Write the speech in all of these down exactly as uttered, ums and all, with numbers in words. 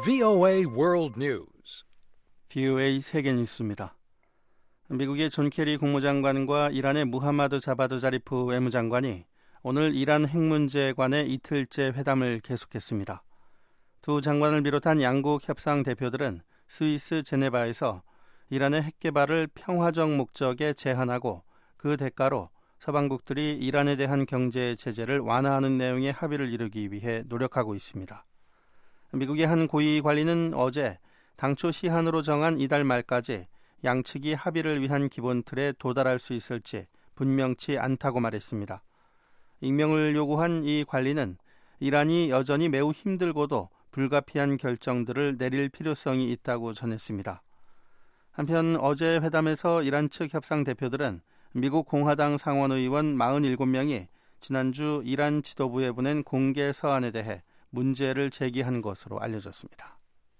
브이오에이 World News. 브이오에이 세계 뉴스입니다. 미국의 존 케리 국무장관과 이란의 무하마드 자바드 자리프 외무장관이 오늘 이란 핵 문제에 관해 이틀째 회담을 계속했습니다. 두 장관을 비롯한 양국 협상 대표들은 스위스 제네바에서 이란의 핵 개발을 평화적 목적에 제한하고 그 대가로 서방국들이 이란에 대한 경제 제재를 완화하는 내용의 합의를 이루기 위해 노력하고 있습니다. 미국의 한 고위 관리는 어제 당초 시한으로 정한 이달 말까지 양측이 합의를 위한 기본 틀에 도달할 수 있을지 분명치 않다고 말했습니다. 익명을 요구한 이 관리는 이란이 여전히 매우 힘들고도 불가피한 결정들을 내릴 필요성이 있다고 전했습니다. 한편 어제 회담에서 이란 측 협상 대표들은 미국 공화당 상원의원 사십칠 명이 지난주 이란 지도부에 보낸 공개 서한에 대해 문제를 제기한 것으로 알려졌습니다.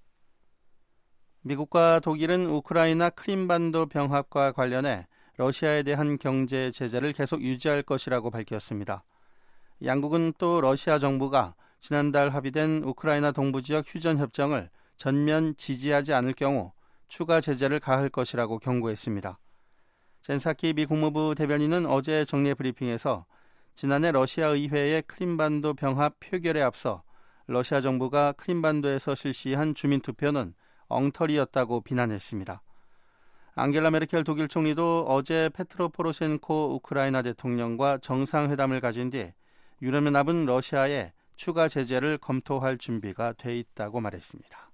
미국과 독일은 우크라이나 크림반도 병합과 관련해 러시아에 대한 경제 제재를 계속 유지할 것이라고 밝혔습니다. 양국은 또 러시아 정부가 지난달 합의된 우크라이나 동부지역 휴전협정을 전면 지지하지 않을 경우 추가 제재를 가할 것이라고 경고했습니다. 젠사키 미 국무부 대변인은 어제 정례 브리핑에서 지난해 러시아 의회의 크림반도 병합 표결에 앞서 러시아 정부가 크림반도에서 실시한 주민투표는 엉터리였다고 비난했습니다. 앙겔라 메르켈 독일 총리도 어제 페트로 포로셴코 우크라이나 대통령과 정상회담을 가진 뒤 유럽연합은 러시아에 추가 제재를 검토할 준비가 돼 있다고 말했습니다.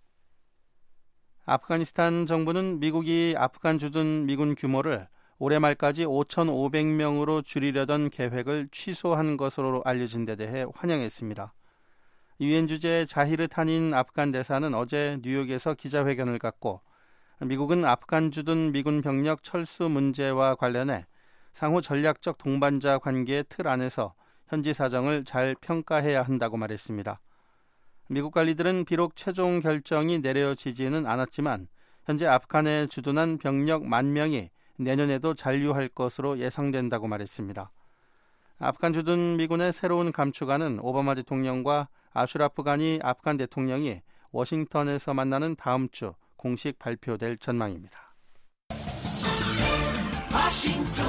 아프가니스탄 정부는 미국이 아프간 주둔 미군 규모를 올해 말까지 오천오백 명으로 줄이려던 계획을 취소한 것으로 알려진 데 대해 환영했습니다. 유엔 주재 자히르 타닌 아프간 대사는 어제 뉴욕에서 기자회견을 갖고 미국은 아프간 주둔 미군 병력 철수 문제와 관련해 상호 전략적 동반자 관계의 틀 안에서 현지 사정을 잘 평가해야 한다고 말했습니다. 미국 관리들은 비록 최종 결정이 내려지지는 않았지만 현재 아프간에 주둔한 병력 만 명이 내년에도 잔류할 것으로 예상된다고 말했습니다. 아프간 주둔 미군의 새로운 감축안은 오바마 대통령과 아슈라프 가니 아프간 대통령이 워싱턴에서 만나는 다음 주 공식 발표될 전망입니다. 워싱턴,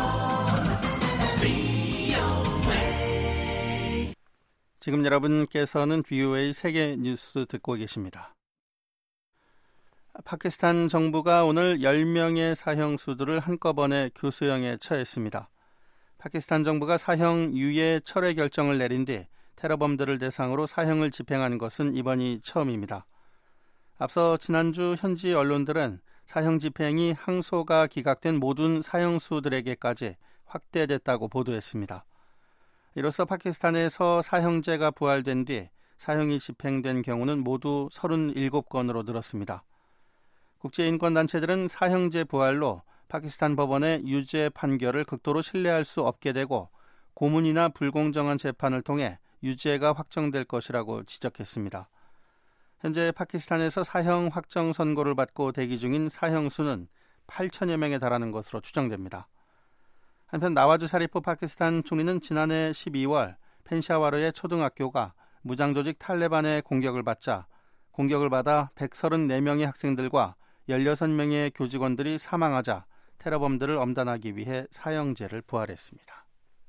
브이오에이. 지금 여러분께서는 브이오에이 세계 뉴스 듣고 계십니다. 파키스탄 정부가 오늘 열 명의 사형수들을 한꺼번에 교수형에 처했습니다. 파키스탄 정부가 사형 유예 철회 결정을 내린 뒤 테러범들을 대상으로 사형을 집행한 것은 이번이 처음입니다. 앞서 지난주 현지 언론들은 사형 집행이 항소가 기각된 모든 사형수들에게까지 확대됐다고 보도했습니다. 이로써 파키스탄에서 사형제가 부활된 뒤 사형이 집행된 경우는 모두 서른일곱 건으로 늘었습니다. 국제인권단체들은 사형제 부활로 파키스탄 법원의 유죄 판결을 극도로 신뢰할 수 없게 되고 고문이나 불공정한 재판을 통해 유죄가 확정될 것이라고 지적했습니다. 현재 파키스탄에서 사형 확정 선고를 받고 대기 중인 사형수는 팔천여 명에 달하는 것으로 추정됩니다. 한편 나와즈 샤리프 파키스탄 총리는 지난해 십이월 펜샤와르의 초등학교가 무장조직 탈레반의 공격을 받자 공격을 받아 백삼십사 명의 학생들과 열여섯 명의 교직원들이 사망하자 테러범들을 엄단하기 위해 사형제를 부활했습니다.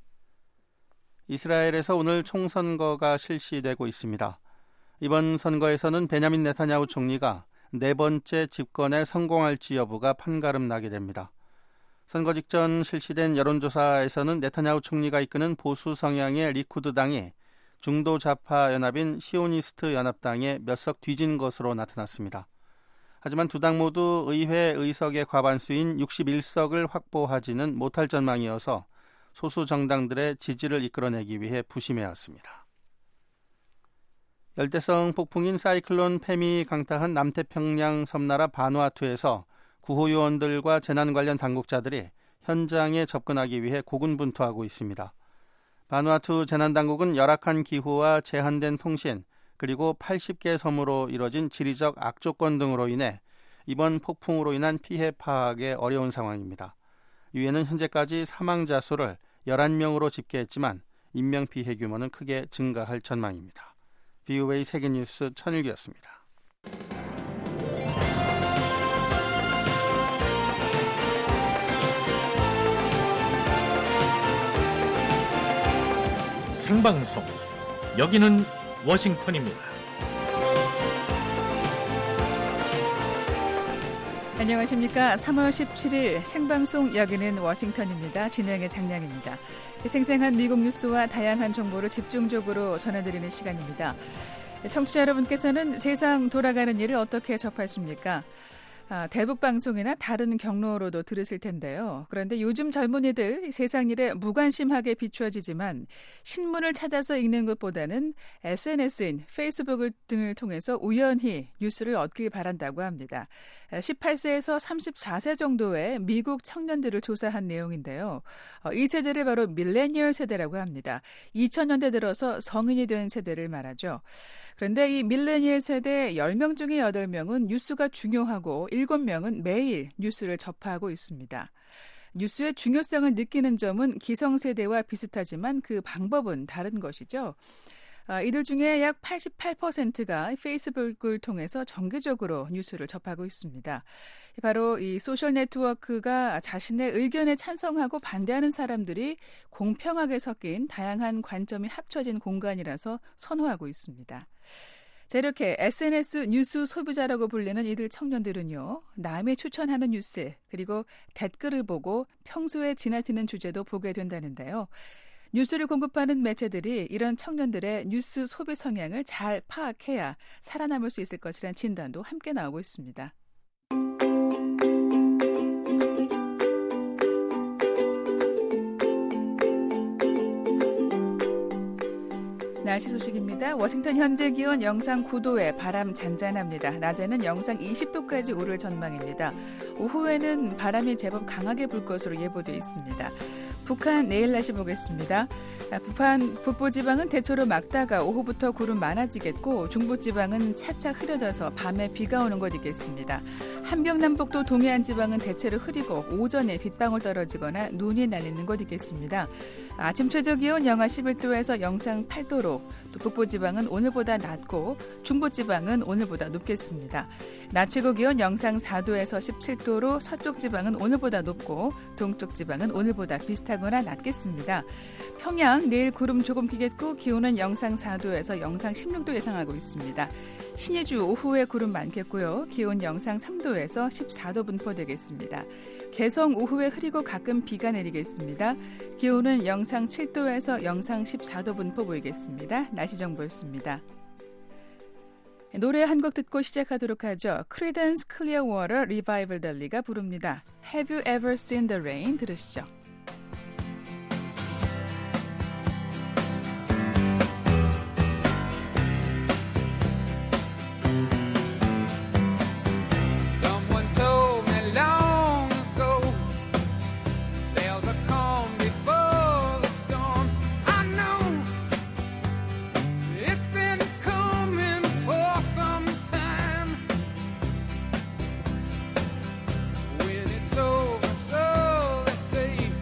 이스라엘에서 오늘 총선거가 실시되고 있습니다. 이번 선거에서는 베냐민 네타냐후 총리가 네 번째 집권에 성공할지 여부가 판가름 나게 됩니다. 선거 직전 실시된 여론조사에서는 네타냐후 총리가 이끄는 보수 성향의 리쿠드 당이 중도 좌파 연합인 시오니스트 연합당에 몇 석 뒤진 것으로 나타났습니다. 하지만 두 당 모두 의회 의석의 과반수인 육십일 석을 확보하지는 못할 전망이어서 소수 정당들의 지지를 이끌어내기 위해 부심해왔습니다. 열대성 폭풍인 사이클론 팸이 강타한 남태평양 섬나라 바누아투에서 구호 요원들과 재난 관련 당국자들이 현장에 접근하기 위해 고군분투하고 있습니다. 바누아투 재난당국은 열악한 기후와 제한된 통신, 그리고 팔십 개 섬으로 이뤄진 지리적 악조건 등으로 인해 이번 폭풍으로 인한 피해 파악에 어려운 상황입니다. 유엔은 현재까지 사망자 수를 열한 명으로 집계했지만 인명피해 규모는 크게 증가할 전망입니다. 브이오에이 세계뉴스 천일규였습니다. 생방송. 여기는 워싱턴입니다. 안녕하십니까. 삼월 십칠일 생방송 여기는 워싱턴입니다. 진행의 장량입니다. 생생한 미국 뉴스와 다양한 정보를 집중적으로 전해드리는 시간입니다. 청취자 여러분께서는 세상 돌아가는 일을 어떻게 접하십니까? 아, 대북방송이나 다른 경로로도 들으실 텐데요. 그런데 요즘 젊은이들 세상 일에 무관심하게 비추어지지만 신문을 찾아서 읽는 것보다는 에스엔에스인 페이스북 등을 통해서 우연히 뉴스를 얻길 바란다고 합니다. 십팔 세에서 삼십사 세 정도의 미국 청년들을 조사한 내용인데요. 이 세대를 바로 밀레니얼 세대라고 합니다. 이천 년대 들어서 성인이 된 세대를 말하죠. 그런데 이 밀레니얼 세대 열 명 중에 여덟 명은 뉴스가 중요하고 일곱 명은 매일 뉴스를 접하고 있습니다. 뉴스의 중요성을 느끼는 점은 기성세대와 비슷하지만 그 방법은 다른 것이죠. 아, 이들 중에 약 팔십팔 퍼센트가 페이스북을 통해서 정기적으로 뉴스를 접하고 있습니다. 바로 이 소셜 네트워크가 자신의 의견에 찬성하고 반대하는 사람들이 공평하게 섞인 다양한 관점이 합쳐진 공간이라서 선호하고 있습니다. 자, 이렇게 에스엔에스 뉴스 소비자라고 불리는 이들 청년들은요, 남이 추천하는 뉴스 그리고 댓글을 보고 평소에 지나치는 주제도 보게 된다는데요. 뉴스를 공급하는 매체들이 이런 청년들의 뉴스 소비 성향을 잘 파악해야 살아남을 수 있을 것이라는 진단도 함께 나오고 있습니다. 날씨 소식입니다. 워싱턴 현재 기온 영상 구 도에 바람 잔잔합니다. 낮에는 영상 이십 도까지 오를 전망입니다. 오후에는 바람이 제법 강하게 불 것으로 예보돼 있습니다. 북한 내일 날씨 보겠습니다. 북한 북부지방은 대체로 맑다가 오후부터 구름 많아지겠고 중부지방은 차차 흐려져서 밤에 비가 오는 것 있겠습니다. 함경남북도 동해안 지방은 대체로 흐리고 오전에 빗방울 떨어지거나 눈이 날리는 것 있겠습니다. 아침 최저 기온 영하 십일 도에서 영상 팔 도로 또 북부지방은 오늘보다 낮고 중부지방은 오늘보다 높겠습니다. 낮 최고 기온 영상 사 도에서 십칠 도로 서쪽 지방은 오늘보다 높고 동쪽 지방은 오늘보다 비슷하거나 낮겠습니다. 평양 내일 구름 조금 끼겠고 기온은 영상 사 도에서 영상 십육 도 예상하고 있습니다. 신의주 오후에 구름 많겠고요. 기온 영상 삼 도에서 십사 도 분포되겠습니다. 개성 오후에 흐리고 가끔 비가 내리겠습니다. 기온은 영상 칠 도에서 영상 십사 도 분포 보이겠습니다. 날씨 정보였습니다. 노래 한 곡 듣고 시작하도록 하죠. 크리던스 클리어워터 리바이벌 델리가 부릅니다. Have you ever seen the rain? 들으시죠. When it's over, so they say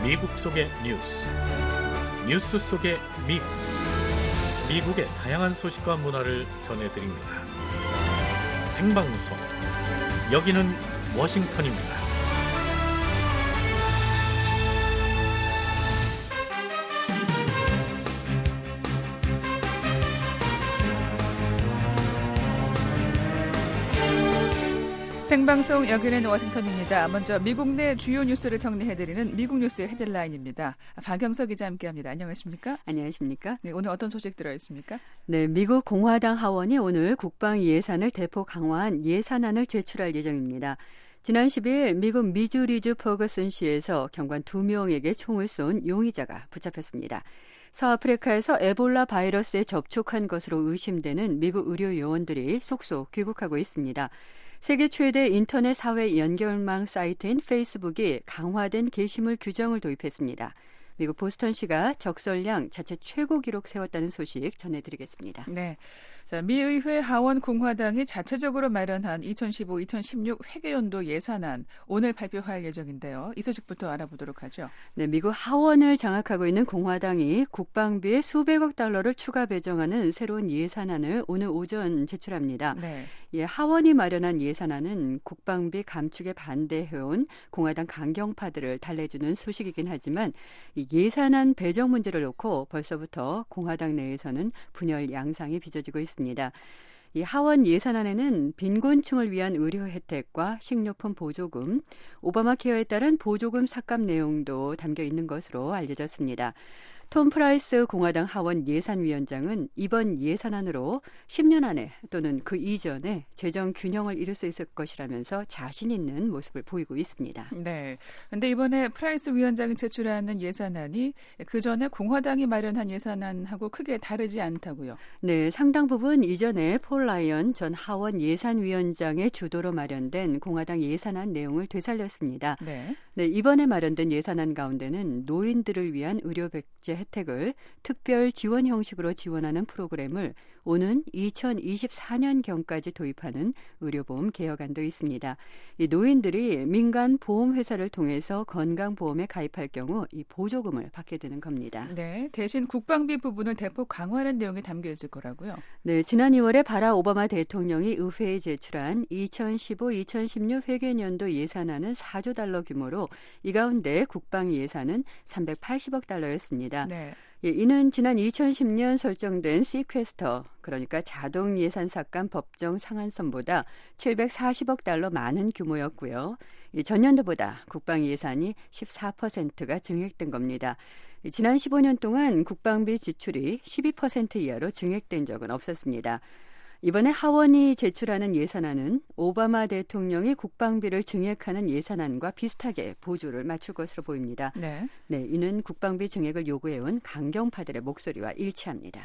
미국 속의 뉴스, 뉴스 속의 미국, 미국의 다양한 소식과 문화를 전해드립니다. 생방송, 여기는 워싱턴입니다. 생방송 여기는 워싱턴입니다. 먼저 미국 내 주요 뉴스를 정리해드리는 미국 뉴스 헤드라인입니다. 박영석 기자 함께합니다. 안녕하십니까? 안녕하십니까? 네, 오늘 어떤 소식 들어있습니까? 네, 미국 공화당 하원이 오늘 국방 예산을 대폭 강화한 예산안을 제출할 예정입니다. 지난 십일 미국 미주리주 퍼거슨시에서 경관 두 명에게 총을 쏜 용의자가 붙잡혔습니다. 서아프리카에서 에볼라 바이러스에 접촉한 것으로 의심되는 미국 의료 요원들이 속속 귀국하고 있습니다. 세계 최대 인터넷 사회 연결망 사이트인 페이스북이 강화된 게시물 규정을 도입했습니다. 미국 보스턴시가 적설량 자체 최고 기록 세웠다는 소식 전해드리겠습니다. 네, 자, 미 의회 하원 공화당이 자체적으로 마련한 이천십오 이천십육 회계연도 예산안 오늘 발표할 예정인데요. 이 소식부터 알아보도록 하죠. 네, 미국 하원을 장악하고 있는 공화당이 국방비에 수백억 달러를 추가 배정하는 새로운 예산안을 오늘 오전 제출합니다. 네. 예, 하원이 마련한 예산안은 국방비 감축에 반대해온 공화당 강경파들을 달래주는 소식이긴 하지만 이 예산안 배정 문제를 놓고 벌써부터 공화당 내에서는 분열 양상이 빚어지고 있습니다. 이 하원 예산안에는 빈곤층을 위한 의료 혜택과 식료품 보조금, 오바마 케어에 따른 보조금 삭감 내용도 담겨 있는 것으로 알려졌습니다. 톰 프라이스 공화당 하원 예산위원장은 이번 예산안으로 십 년 안에 또는 그 이전에 재정 균형을 이룰 수 있을 것이라면서 자신 있는 모습을 보이고 있습니다. 네. 그런데 이번에 프라이스 위원장이 제출하는 예산안이 그 전에 공화당이 마련한 예산안하고 크게 다르지 않다고요? 네, 상당 부분 이전에 폴 라이언 전 하원 예산위원장의 주도로 마련된 공화당 예산안 내용을 되살렸습니다. 네. 네, 이번에 마련된 예산안 가운데는 노인들을 위한 의료 백제 혜택을 특별 지원 형식으로 지원하는 프로그램을 오는 이천이십사 년경까지 도입하는 의료보험 개혁안도 있습니다. 이 노인들이 민간 보험회사를 통해서 건강보험에 가입할 경우 이 보조금을 받게 되는 겁니다. 네, 대신 국방비 부분을 대폭 강화하는 내용이 담겨 있을 거라고요? 네, 지난 이월에 바락 오바마 대통령이 의회에 제출한 이천십오 이천십육 회계연도 예산안은 사조 달러 규모로 이 가운데 국방 예산은 삼백팔십억 달러였습니다. 네. 예, 이는 지난 이천십 년 설정된 시퀘스터, 그러니까 자동 예산 삭감 법정 상한선보다 칠백사십억 달러 많은 규모였고요. 이 전년도보다 국방 예산이 십사 퍼센트가 증액된 겁니다. 이 지난 십오 년 동안 국방비 지출이 십이 퍼센트 이하로 증액된 적은 없었습니다. 이번에 하원이 제출하는 예산안은 오바마 대통령이 국방비를 증액하는 예산안과 비슷하게 보조를 맞출 것으로 보입니다. 네. 네, 이는 국방비 증액을 요구해온 강경파들의 목소리와 일치합니다.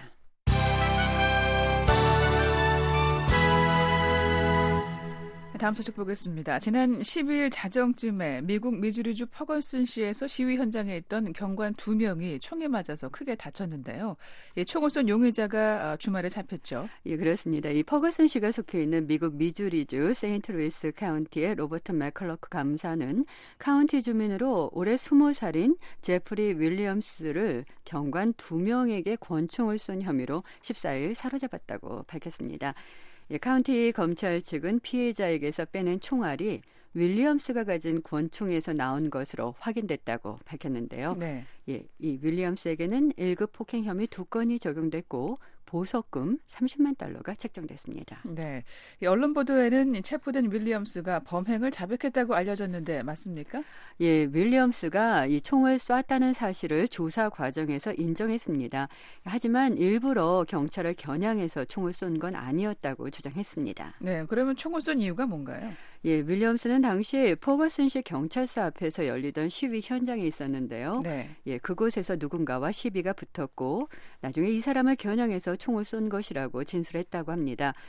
다음 소식 보겠습니다. 지난 십일 자정쯤에 미국 미주리주 퍼거슨시에서 시위 현장에 있던 경관 두 명이 총에 맞아서 크게 다쳤는데요. 이 총을 쏜 용의자가 주말에 잡혔죠. 예, 그렇습니다. 이 퍼거슨시가 속해 있는 미국 미주리주 세인트루이스 카운티의 로버트 맥컬러크 감사는 카운티 주민으로 올해 스무 살인 제프리 윌리엄스를 경관 두 명에게 권총을 쏜 혐의로 십사일 사로잡았다고 밝혔습니다. 예, 카운티 검찰 측은 피해자에게서 빼낸 총알이 윌리엄스가 가진 권총에서 나온 것으로 확인됐다고 밝혔는데요. 네. 예, 이 윌리엄스에게는 일 급 폭행 혐의 두 건이 적용됐고 보석금 삼십만 달러가 책정됐습니다. 네, 이 언론 보도에는 체포된 윌리엄스가 범행을 자백했다고 알려졌는데 맞습니까? 예, 윌리엄스가 이 총을 쐈다는 사실을 조사 과정에서 인정했습니다. 하지만 일부러 경찰을 겨냥해서 총을 쏜 건 아니었다고 주장했습니다. 네, 그러면 총을 쏜 이유가 뭔가요? 예, 윌리엄스는 당시 퍼거슨시 경찰서 앞에서 열리던 시위 현장에 있었는데요. 네. 예, 그곳에서 누군가와 시비가 붙었고 나중에 이 사람을 겨냥해서 총을 쏜 것이라고 진술했다고 합니다.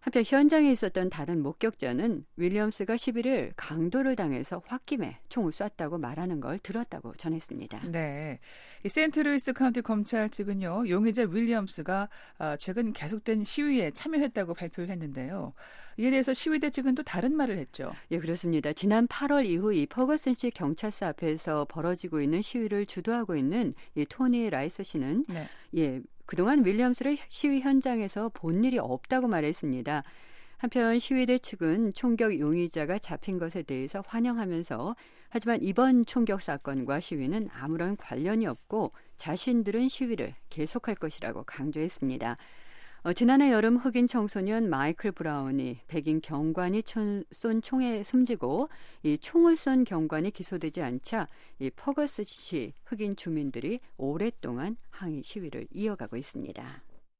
한편 현장에 있었던 다른 목격자는 윌리엄스가 십일 일 강도를 당해서 홧김에 총을 쐈다고 말하는 걸 들었다고 전했습니다. 네, 이 세인트루이스 카운티 검찰 측은요, 용의자 윌리엄스가 최근 계속된 시위에 참여했다고 발표를 했는데요. 이에 대해서 시위대 측은 또 다른 말을 했죠. 예, 그렇습니다. 지난 팔월 이후 이 퍼거슨시 경찰서 앞에서 벌어지고 있는 시위를 주도하고 있는 이 토니 라이스 씨는 네. 예, 그동안 윌리엄스를 시위 현장에서 본 일이 없다고 말했습니다. 한편 시위대 측은 총격 용의자가 잡힌 것에 대해서 환영하면서 하지만 이번 총격 사건과 시위는 아무런 관련이 없고 자신들은 시위를 계속할 것이라고 강조했습니다. 어, 지난해 여름 흑인 청소년 마이클 브라운이 백인 경관이 촌, 쏜 총에 숨지고 이 총을 쏜 경관이 기소되지 않자 이 퍼거슨시 흑인 주민들이 오랫동안 항의 시위를 이어가고 있습니다.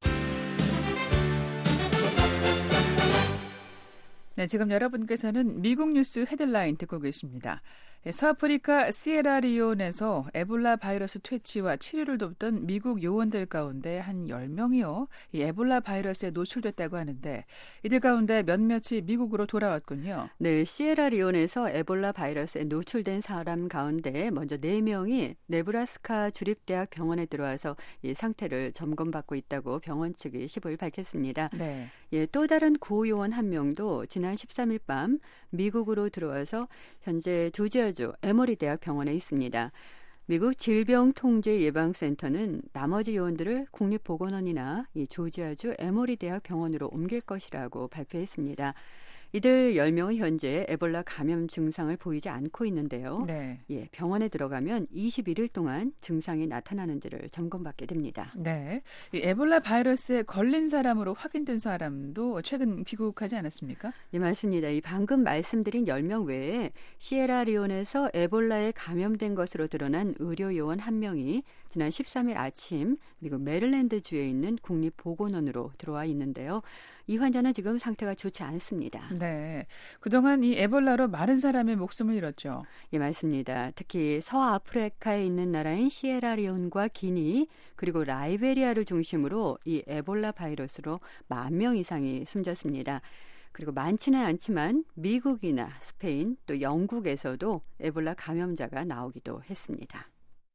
네, 지금 여러분께서는 미국 뉴스 헤드라인 듣고 계십니다. 서아프리카 시에라리온에서 에볼라 바이러스 퇴치와 치료를 돕던 미국 요원들 가운데 한 열 명이요. 이 에볼라 바이러스에 노출됐다고 하는데 이들 가운데 몇몇이 미국으로 돌아왔군요. 네, 시에라리온에서 에볼라 바이러스에 노출된 사람 가운데 먼저 네 명이 네브라스카 주립대학 병원에 들어와서 이 상태를 점검받고 있다고 병원 측이 십오 일 밝혔습니다. 네. 예, 또 다른 구요원 한 명도 지난 십삼 일 밤 미국으로 들어와서 현재 조지아주 에머리 대학 병원에 있습니다. 미국 질병통제예방센터는 나머지 요원들을 국립보건원이나 이 조지아주 에머리 대학 병원으로 옮길 것이라고 발표했습니다. 이들 열 명은 현재 에볼라 감염 증상을 보이지 않고 있는데요. 네. 예, 병원에 들어가면 이십일 일 동안 증상이 나타나는지를 점검받게 됩니다. 네, 이 에볼라 바이러스에 걸린 사람으로 확인된 사람도 최근 귀국하지 않았습니까? 예, 맞습니다. 이 방금 말씀드린 열 명 외에 시에라리온에서 에볼라에 감염된 것으로 드러난 의료요원 한 명이 지난 십삼 일 아침 미국 메릴랜드주에 있는 국립보건원으로 들어와 있는데요. 이 환자는 지금 상태가 좋지 않습니다. 네, 그동안 이 에볼라로 많은 사람의 목숨을 잃었죠. 예, 맞습니다. 특히 서아프리카에 있는 나라인 시에라리온과 기니 그리고 라이베리아를 중심으로 이 에볼라 바이러스로 만 명 이상이 숨졌습니다. 그리고 많지는 않지만 미국이나 스페인 또 영국에서도 에볼라 감염자가 나오기도 했습니다.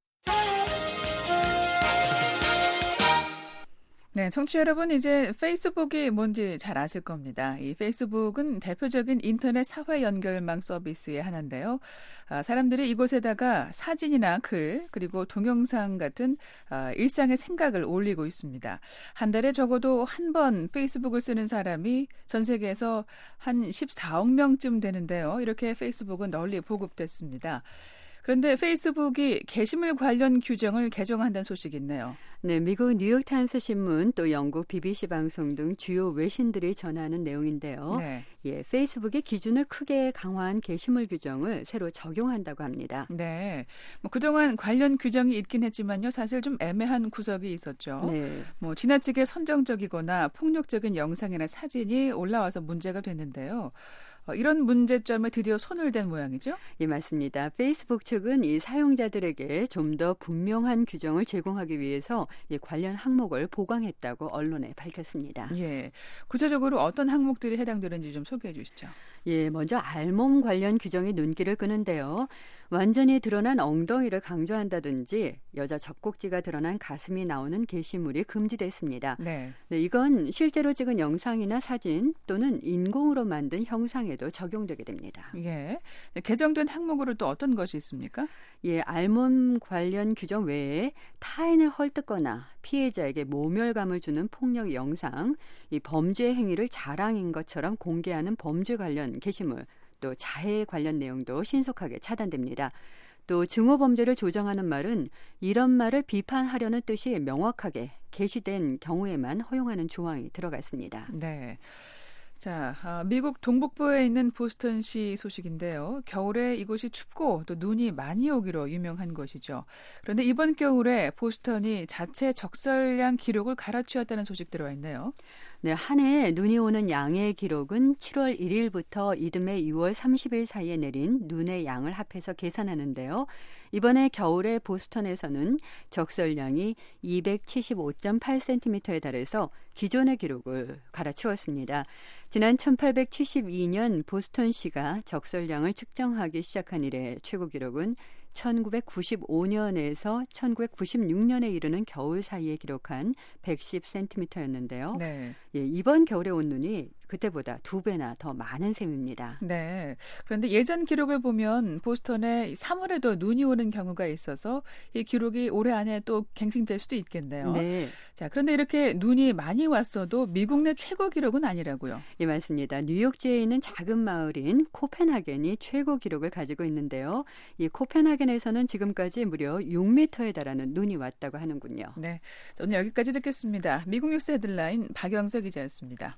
네, 청취자 여러분, 이제 페이스북이 뭔지 잘 아실 겁니다. 이 페이스북은 대표적인 인터넷 사회 연결망 서비스의 하나인데요. 아, 사람들이 이곳에다가 사진이나 글 그리고 동영상 같은 아, 일상의 생각을 올리고 있습니다. 한 달에 적어도 한 번 페이스북을 쓰는 사람이 전 세계에서 한 십사억 명쯤 되는데요. 이렇게 페이스북은 널리 보급됐습니다. 그런데 페이스북이 게시물 관련 규정을 개정한다는 소식이 있네요. 네, 미국 뉴욕타임스 신문 또 영국 비비씨 방송 등 주요 외신들이 전하는 내용인데요. 네. 예, 페이스북의 기준을 크게 강화한 게시물 규정을 새로 적용한다고 합니다. 네, 뭐 그동안 관련 규정이 있긴 했지만요, 사실 좀 애매한 구석이 있었죠. 네. 뭐 지나치게 선정적이거나 폭력적인 영상이나 사진이 올라와서 문제가 됐는데요. 어, 이런 문제점에 드디어 손을 댄 모양이죠? 예, 맞습니다. 페이스북 측은 이 사용자들에게 좀 더 분명한 규정을 제공하기 위해서 이 관련 항목을 보강했다고 언론에 밝혔습니다. 예, 구체적으로 어떤 항목들이 해당되는지 좀 소개해 주시죠. 예, 먼저 알몸 관련 규정이 눈길을 끄는데요. 완전히 드러난 엉덩이를 강조한다든지 여자 젖꼭지가 드러난 가슴이 나오는 게시물이 금지됐습니다. 네. 네, 이건 실제로 찍은 영상이나 사진 또는 인공으로 만든 형상에도 적용되게 됩니다. 예, 네, 개정된 항목으로 또 어떤 것이 있습니까? 예, 알몸 관련 규정 외에 타인을 헐뜯거나 피해자에게 모멸감을 주는 폭력 영상, 이 범죄 행위를 자랑인 것처럼 공개하는 범죄 관련 게시물, 또 자해 관련 내용도 신속하게 차단됩니다. 또 증오 범죄를 조정하는 말은 이런 말을 비판하려는 뜻이 명확하게 게시된 경우에만 허용하는 조항이 들어갔습니다. 네. 자, 아, 미국 동북부에 있는 보스턴시 소식인데요. 겨울에 이곳이 춥고 또 눈이 많이 오기로 유명한 곳이죠. 그런데 이번 겨울에 보스턴이 자체 적설량 기록을 갈아치웠다는 소식 들어와 있네요. 네, 한 해 눈이 오는 양의 기록은 칠월 일일부터 이듬해 유월 삼십일 사이에 내린 눈의 양을 합해서 계산하는데요. 이번에 겨울에 보스턴에서는 적설량이 이백칠십오 점 팔 센티미터에 달해서 기존의 기록을 갈아치웠습니다. 지난 천팔백칠십이 년 보스턴시가 적설량을 측정하기 시작한 이래 최고 기록은 천구백구십오 년에서 천구백구십육 년에 이르는 겨울 사이에 기록한 백십 센티미터였는데요. 네. 예, 이번 겨울의 온눈이 그때보다 두 배나 더 많은 셈입니다. 네. 그런데 예전 기록을 보면 보스턴에 삼월에도 눈이 오는 경우가 있어서 이 기록이 올해 안에 또 갱신될 수도 있겠네요. 네. 자, 그런데 이렇게 눈이 많이 왔어도 미국 내 최고 기록은 아니라고요. 예, 맞습니다. 뉴욕주에 있는 작은 마을인 코펜하겐이 최고 기록을 가지고 있는데요. 이 코펜하겐에서는 지금까지 무려 육 미터에 달하는 눈이 왔다고 하는군요. 네. 오늘 여기까지 듣겠습니다. 미국 뉴스 헤드라인 박영석 기자였습니다.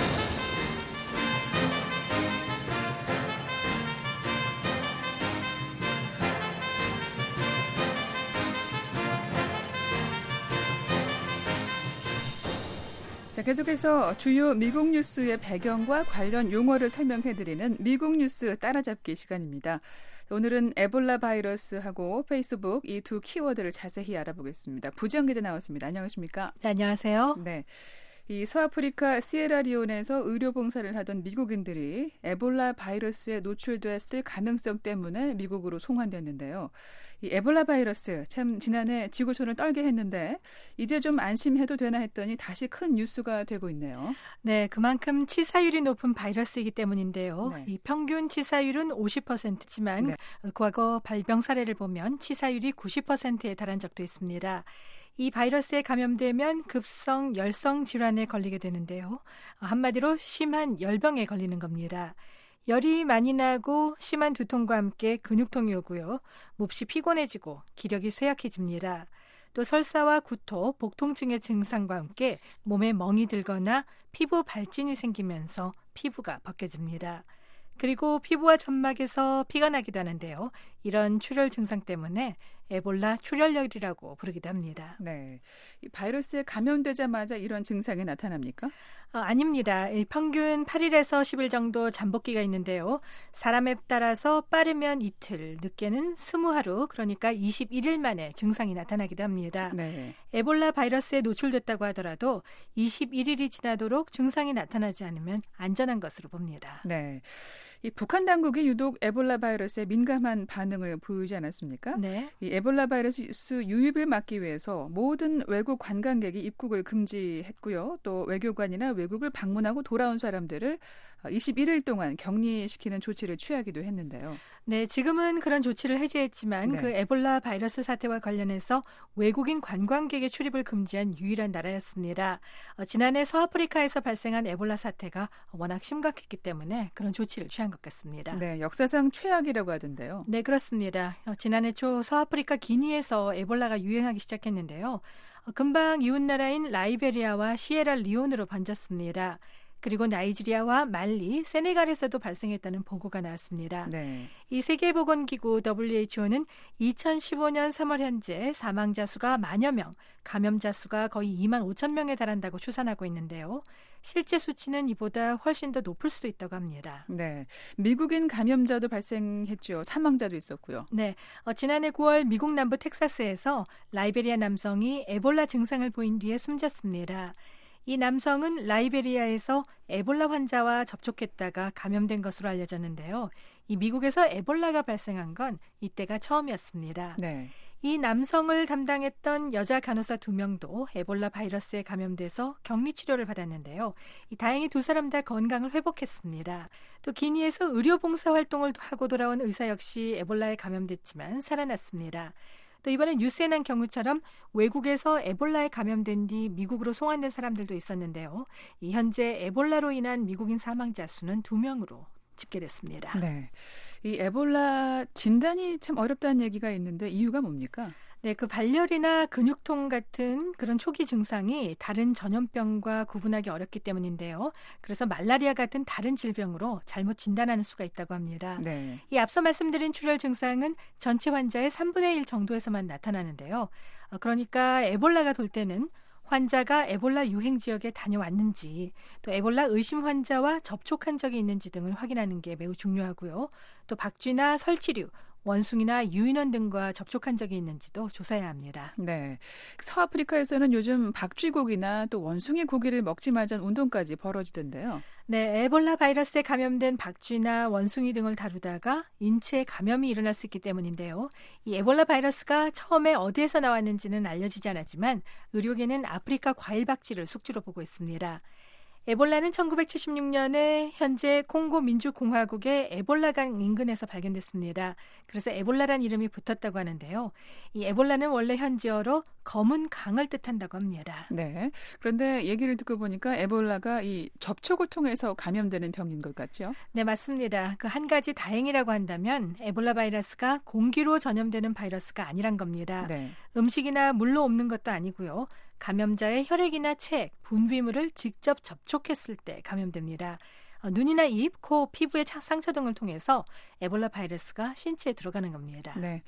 자, 계속해서 주요 미국 뉴스의 배경과 관련 용어를 설명해드리는 미국 뉴스 따라잡기 시간입니다. 오늘은 에볼라 바이러스하고 페이스북 이 두 키워드를 자세히 알아보겠습니다. 부지영 기자 나왔습니다. 안녕하십니까? 네, 안녕하세요. 네. 이 서아프리카 시에라리온에서 의료 봉사를 하던 미국인들이 에볼라 바이러스에 노출됐을 가능성 때문에 미국으로 송환됐는데요. 이 에볼라 바이러스 참 지난해 지구촌을 떨게 했는데 이제 좀 안심해도 되나 했더니 다시 큰 뉴스가 되고 있네요. 네, 그만큼 치사율이 높은 바이러스이기 때문인데요. 네. 이 평균 치사율은 오십 퍼센트지만 네. 과거 발병 사례를 보면 치사율이 구십 퍼센트에 달한 적도 있습니다. 이 바이러스에 감염되면 급성 열성 질환에 걸리게 되는데요. 한마디로 심한 열병에 걸리는 겁니다. 열이 많이 나고 심한 두통과 함께 근육통이 오고요. 몹시 피곤해지고 기력이 쇠약해집니다. 또 설사와 구토, 복통증의 증상과 함께 몸에 멍이 들거나 피부 발진이 생기면서 피부가 벗겨집니다. 그리고 피부와 점막에서 피가 나기도 하는데요. 이런 출혈 증상 때문에 에볼라 출혈열이라고 부르기도 합니다. 네, 이 바이러스에 감염되자마자 이런 증상이 나타납니까? 어, 아닙니다. 평균 팔 일에서 십 일 정도 잠복기가 있는데요. 사람에 따라서 빠르면 이틀, 늦게는 이십 하루, 그러니까 이십일 일 만에 증상이 나타나기도 합니다. 네. 에볼라 바이러스에 노출됐다고 하더라도 이십일 일이 지나도록 증상이 나타나지 않으면 안전한 것으로 봅니다. 네. 이 북한 당국이 유독 에볼라 바이러스에 민감한 반응을 보이지 않았습니까? 네. 이 에볼라 바이러스 유입을 막기 위해서 모든 외국 관광객이 입국을 금지했고요. 또 외교관이나 외국을 방문하고 돌아온 사람들을 이십일 일 동안 격리시키는 조치를 취하기도 했는데요. 네, 지금은 그런 조치를 해제했지만 네. 그 에볼라 바이러스 사태와 관련해서 외국인 관광객의 출입을 금지한 유일한 나라였습니다. 어, 지난해 서아프리카에서 발생한 에볼라 사태가 워낙 심각했기 때문에 그런 조치를 취한 것 같습니다. 네, 역사상 최악이라고 하던데요. 네, 그렇습니다. 어, 지난해 초 서아프리카 기니에서 에볼라가 유행하기 시작했는데요. 어, 금방 이웃나라인 라이베리아와 시에라리온으로 번졌습니다. 그리고 나이지리아와 말리, 세네갈에서도 발생했다는 보고가 나왔습니다. 네. 이 세계보건기구 더블유에이치오는 이천십오 년 삼월 현재 사망자 수가 만여 명, 감염자 수가 거의 이만 오천 명에 달한다고 추산하고 있는데요. 실제 수치는 이보다 훨씬 더 높을 수도 있다고 합니다. 네, 미국인 감염자도 발생했죠. 사망자도 있었고요. 네, 어, 지난해 구월 미국 남부 텍사스에서 라이베리아 남성이 에볼라 증상을 보인 뒤에 숨졌습니다. 이 남성은 라이베리아에서 에볼라 환자와 접촉했다가 감염된 것으로 알려졌는데요. 이 미국에서 에볼라가 발생한 건 이때가 처음이었습니다. 네. 이 남성을 담당했던 여자 간호사 두 명도 에볼라 바이러스에 감염돼서 격리 치료를 받았는데요. 이 다행히 두 사람 다 건강을 회복했습니다. 또 기니에서 의료 봉사 활동을 하고 돌아온 의사 역시 에볼라에 감염됐지만 살아났습니다. 또 이번에 뉴스에 난 경우처럼 외국에서 에볼라에 감염된 뒤 미국으로 송환된 사람들도 있었는데요. 이 현재 에볼라로 인한 미국인 사망자 수는 두 명으로 집계됐습니다. 네, 이 에볼라 진단이 참 어렵다는 얘기가 있는데 이유가 뭡니까? 네, 그 발열이나 근육통 같은 그런 초기 증상이 다른 전염병과 구분하기 어렵기 때문인데요. 그래서 말라리아 같은 다른 질병으로 잘못 진단하는 수가 있다고 합니다. 네. 이 앞서 말씀드린 출혈 증상은 전체 환자의 삼분의 일 정도에서만 나타나는데요. 그러니까 에볼라가 돌 때는 환자가 에볼라 유행 지역에 다녀왔는지, 또 에볼라 의심 환자와 접촉한 적이 있는지 등을 확인하는 게 매우 중요하고요. 또 박쥐나 설치류, 원숭이나 유인원 등과 접촉한 적이 있는지도 조사해야 합니다. 네, 서아프리카에서는 요즘 박쥐고기나 또 원숭이 고기를 먹지 말자는 운동까지 벌어지던데요. 네, 에볼라 바이러스에 감염된 박쥐나 원숭이 등을 다루다가 인체에 감염이 일어날 수 있기 때문인데요. 이 에볼라 바이러스가 처음에 어디에서 나왔는지는 알려지지 않았지만 의료계는 아프리카 과일박쥐를 숙주로 보고 있습니다. 에볼라는 천구백칠십육 년에 현재 콩고 민주공화국의 에볼라강 인근에서 발견됐습니다. 그래서 에볼라란 이름이 붙었다고 하는데요. 이 에볼라는 원래 현지어로 검은 강을 뜻한다고 합니다. 네. 그런데 얘기를 듣고 보니까 에볼라가 이 접촉을 통해서 감염되는 병인 것 같죠? 네, 맞습니다. 그 한 가지 다행이라고 한다면 에볼라 바이러스가 공기로 전염되는 바이러스가 아니란 겁니다. 네. 음식이나 물로 옮는 것도 아니고요. 감염자의 혈액이나 책, 분비물을 직접 접촉했을 때 감염됩니다. 어, 눈이나 입, 코, 피부의 상처 등을 통해서 에볼라 바이러스가 신체에 들어가는 겁니다. 네,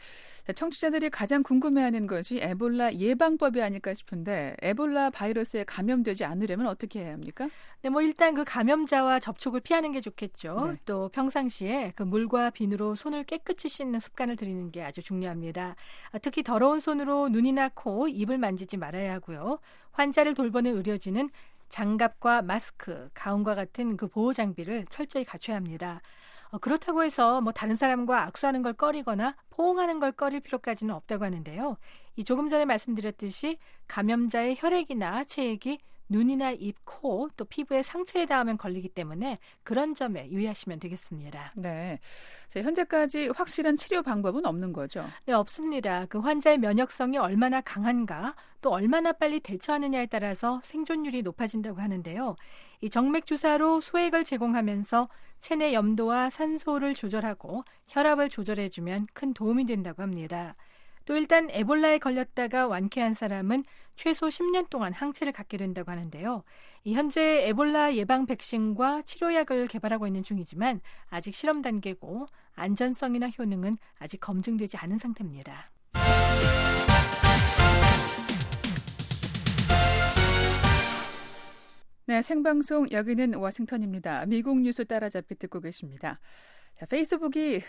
청취자들이 가장 궁금해하는 것이 에볼라 예방법이 아닐까 싶은데 에볼라 바이러스에 감염되지 않으려면 어떻게 해야 합니까? 네, 뭐 일단 그 감염자와 접촉을 피하는 게 좋겠죠. 네. 또 평상시에 그 물과 비누로 손을 깨끗이 씻는 습관을 들이는 게 아주 중요합니다. 특히 더러운 손으로 눈이나 코, 입을 만지지 말아야 하고요. 환자를 돌보는 의료진은 장갑과 마스크, 가운과 같은 그 보호 장비를 철저히 갖춰야 합니다. 어, 그렇다고 해서 뭐 다른 사람과 악수하는 걸 꺼리거나 포옹하는 걸 꺼릴 필요까지는 없다고 하는데요. 이 조금 전에 말씀드렸듯이 감염자의 혈액이나 체액이 눈이나 입, 코, 또 피부에 상처에 닿으면 걸리기 때문에 그런 점에 유의하시면 되겠습니다. 네, 자, 현재까지 확실한 치료 방법은 없는 거죠? 네, 없습니다. 그 환자의 면역성이 얼마나 강한가, 또 얼마나 빨리 대처하느냐에 따라서 생존율이 높아진다고 하는데요. 이 정맥 주사로 수액을 제공하면서 체내 염도와 산소를 조절하고 혈압을 조절해주면 큰 도움이 된다고 합니다. 또 일단 에볼라에 걸렸다가 완쾌한 사람은 최소 십 년 동안 항체를 갖게 된다고 하는데요. 이 현재 에볼라 예방 백신과 치료약을 개발하고 있는 중이지만 아직 실험 단계고 안전성이나 효능은 아직 검증되지 않은 상태입니다. 네, 생방송 여기는 워싱턴입니다. 미국 뉴스 따라잡기 듣고 계십니다. 자, 페이스북이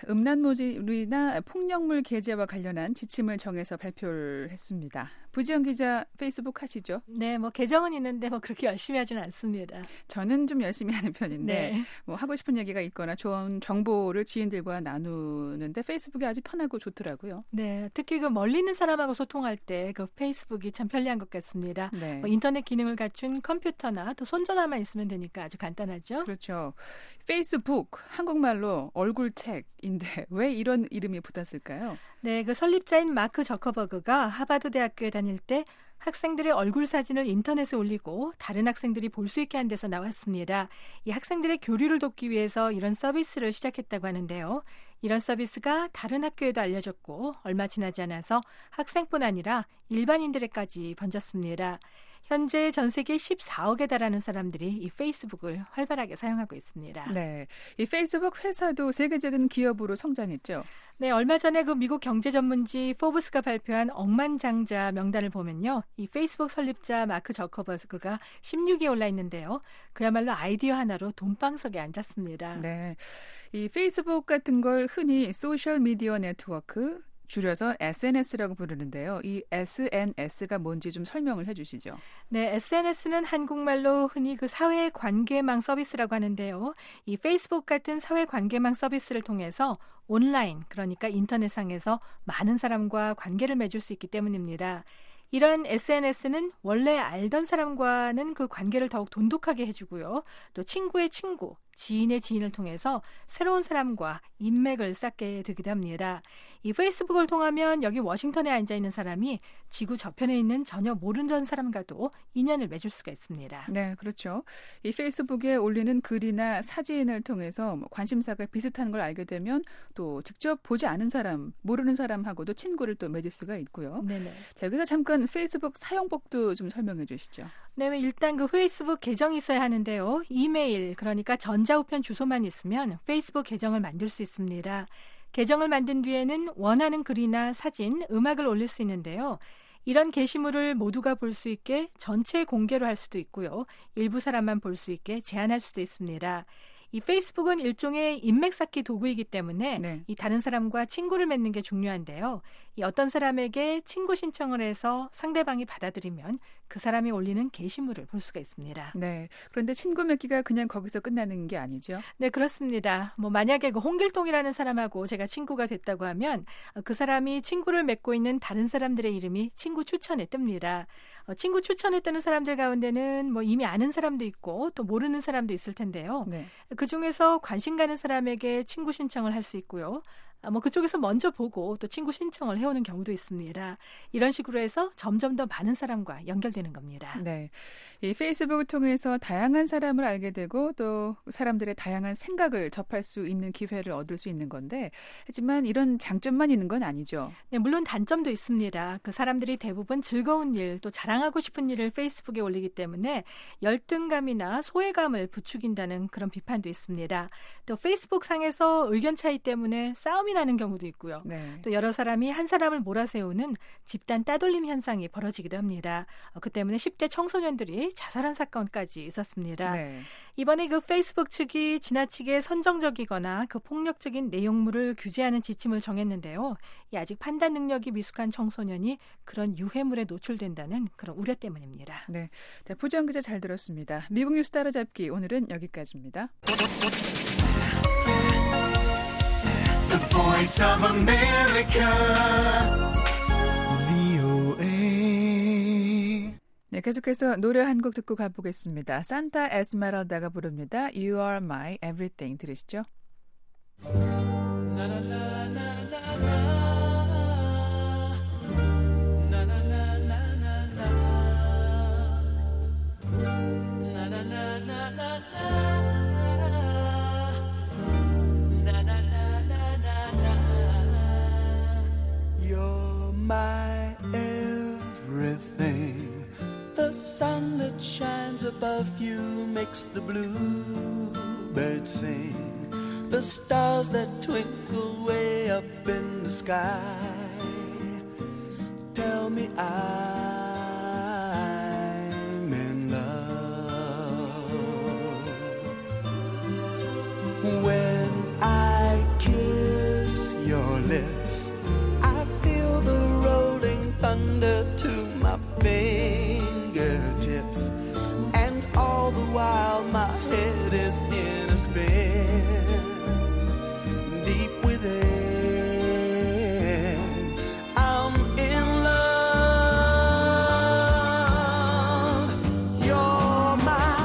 음란물이나 폭력물 게재와 관련한 지침을 정해서 발표를 했습니다. 부지영 기자, 페이스북 하시죠? 네, 뭐 계정은 있는데 뭐 그렇게 열심히 하지는 않습니다. 저는 좀 열심히 하는 편인데 네. 뭐 하고 싶은 얘기가 있거나 좋은 정보를 지인들과 나누는데 페이스북이 아주 편하고 좋더라고요. 네, 특히 그 멀리 있는 사람하고 소통할 때 그 페이스북이 참 편리한 것 같습니다. 네. 뭐 인터넷 기능을 갖춘 컴퓨터나 또 손전화만 있으면 되니까 아주 간단하죠. 그렇죠. 페이스북, 한국말로 얼굴책인데 왜 이런 이름이 붙었을까요? 네, 그 설립자인 마크 저커버그가 하버드 대학교에 다닐 때 학생들의 얼굴 사진을 인터넷에 올리고 다른 학생들이 볼 수 있게 한 데서 나왔습니다. 이 학생들의 교류를 돕기 위해서 이런 서비스를 시작했다고 하는데요. 이런 서비스가 다른 학교에도 알려졌고 얼마 지나지 않아서 학생뿐 아니라 일반인들에까지 번졌습니다. 현재 전 세계 십사억에 달하는 사람들이 이 페이스북을 활발하게 사용하고 있습니다. 네, 이 페이스북 회사도 세계적인 기업으로 성장했죠. 네, 얼마 전에 그 미국 경제 전문지 포브스가 발표한 억만장자 명단을 보면요. 이 페이스북 설립자 마크 저커버그가 십육 위에 올라 있는데요. 그야말로 아이디어 하나로 돈방석에 앉았습니다. 네, 이 페이스북 같은 걸 흔히 소셜 미디어 네트워크, 줄여서 에스엔에스라고 부르는데요. 이 에스엔에스가 뭔지 좀 설명을 해 주시죠. 네, 에스엔에스는 한국말로 흔히 그 사회관계망 서비스라고 하는데요. 이 페이스북 같은 사회관계망 서비스를 통해서 온라인, 그러니까 인터넷상에서 많은 사람과 관계를 맺을 수 있기 때문입니다. 이런 에스엔에스는 원래 알던 사람과는 그 관계를 더욱 돈독하게 해주고요. 또 친구의 친구, 지인의 지인을 통해서 새로운 사람과 인맥을 쌓게 되기도 합니다. 이 페이스북을 통하면 여기 워싱턴에 앉아있는 사람이 지구 저편에 있는 전혀 모르는 사람과도 인연을 맺을 수가 있습니다. 네, 그렇죠. 이 페이스북에 올리는 글이나 사진을 통해서 관심사가 비슷한 걸 알게 되면 또 직접 보지 않은 사람, 모르는 사람하고도 친구를 또 맺을 수가 있고요. 네네. 자, 여기서 잠깐 페이스북 사용법도 좀 설명해 주시죠. 네, 일단 그 페이스북 계정이 있어야 하는데요. 이메일, 그러니까 전자우편 주소만 있으면 페이스북 계정을 만들 수 있습니다. 계정을 만든 뒤에는 원하는 글이나 사진, 음악을 올릴 수 있는데요. 이런 게시물을 모두가 볼 수 있게 전체 공개로 할 수도 있고요. 일부 사람만 볼 수 있게 제한할 수도 있습니다. 이 페이스북은 일종의 인맥 쌓기 도구이기 때문에 네. 이 다른 사람과 친구를 맺는 게 중요한데요. 이 어떤 사람에게 친구 신청을 해서 상대방이 받아들이면 그 사람이 올리는 게시물을 볼 수가 있습니다. 네. 그런데 친구 맺기가 그냥 거기서 끝나는 게 아니죠? 네, 그렇습니다. 뭐 만약에 그 홍길동이라는 사람하고 제가 친구가 됐다고 하면 그 사람이 친구를 맺고 있는 다른 사람들의 이름이 친구 추천에 뜹니다. 어, 친구 추천에 뜨는 사람들 가운데는 뭐 이미 아는 사람도 있고 또 모르는 사람도 있을 텐데요. 네. 그중에서 관심 가는 사람에게 친구 신청을 할 수 있고요. 아, 뭐 그쪽에서 먼저 보고 또 친구 신청을 해오는 경우도 있습니다. 이런 식으로 해서 점점 더 많은 사람과 연결되는 겁니다. 네, 이 페이스북을 통해서 다양한 사람을 알게 되고 또 사람들의 다양한 생각을 접할 수 있는 기회를 얻을 수 있는 건데, 하지만 이런 장점만 있는 건 아니죠. 네, 물론 단점도 있습니다. 그 사람들이 대부분 즐거운 일, 또 자랑하고 싶은 일을 페이스북에 올리기 때문에 열등감이나 소외감을 부추긴다는 그런 비판도 있습니다. 또 페이스북 상에서 의견 차이 때문에 싸움이 나는 경우도 있고요. 네. 또 여러 사람이 한 사람을 몰아세우는 집단 따돌림 현상이 벌어지기도 합니다. 어, 그 때문에 십 대 청소년들이 자살한 사건까지 있었습니다. 네. 이번에 그 페이스북 측이 지나치게 선정적이거나 그 폭력적인 내용물을 규제하는 지침을 정했는데요. 이 아직 판단 능력이 미숙한 청소년이 그런 유해물에 노출된다는 그런 우려 때문입니다. 네, 네, 부정 기자 잘 들었습니다. 미국 뉴스 따라잡기 오늘은 여기까지입니다. The Voice of America, 브이오에이. 네, 계속해서 노래 한 곡 듣고 가보겠습니다. 산타 에스메랄다가 부릅니다. You are my everything. 들으시죠? You're my everything. The sun that shines above you makes the bluebirds sing. The stars that twinkle way up in the sky tell me I'm in love. When I kiss your lips, I feel the rolling thunder to my fingertips, and all the while my head is in a spin. Deep within, I'm in love. You're my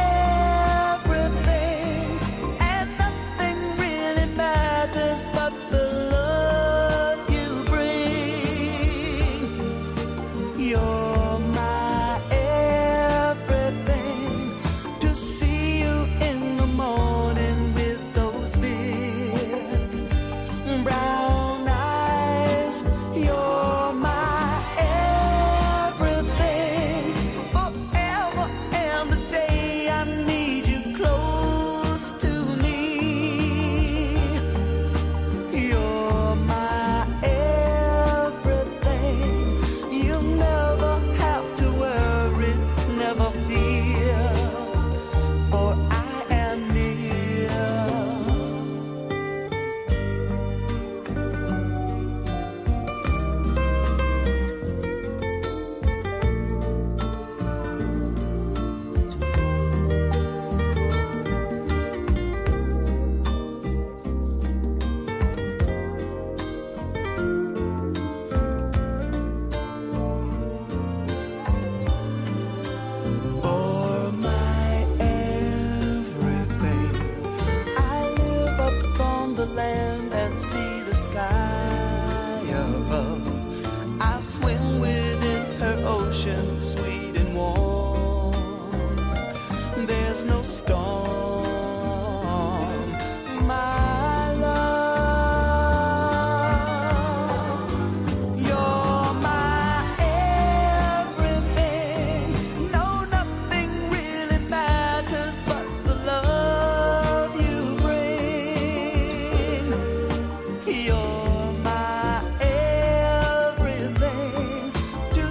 everything, and nothing really matters but the love you bring. You're my everything. To see you in the morning with those big brown eyes. You're my everything. Forever and the day I need you close to me. You're my everything. You never have to worry, never fear, for I am near. For my everything, I live up on the land and see the sky above. I swim within her ocean, sweet and warm. There's no storm, my love. You're my everything. No, nothing really matters but the love you bring. You're my everything. To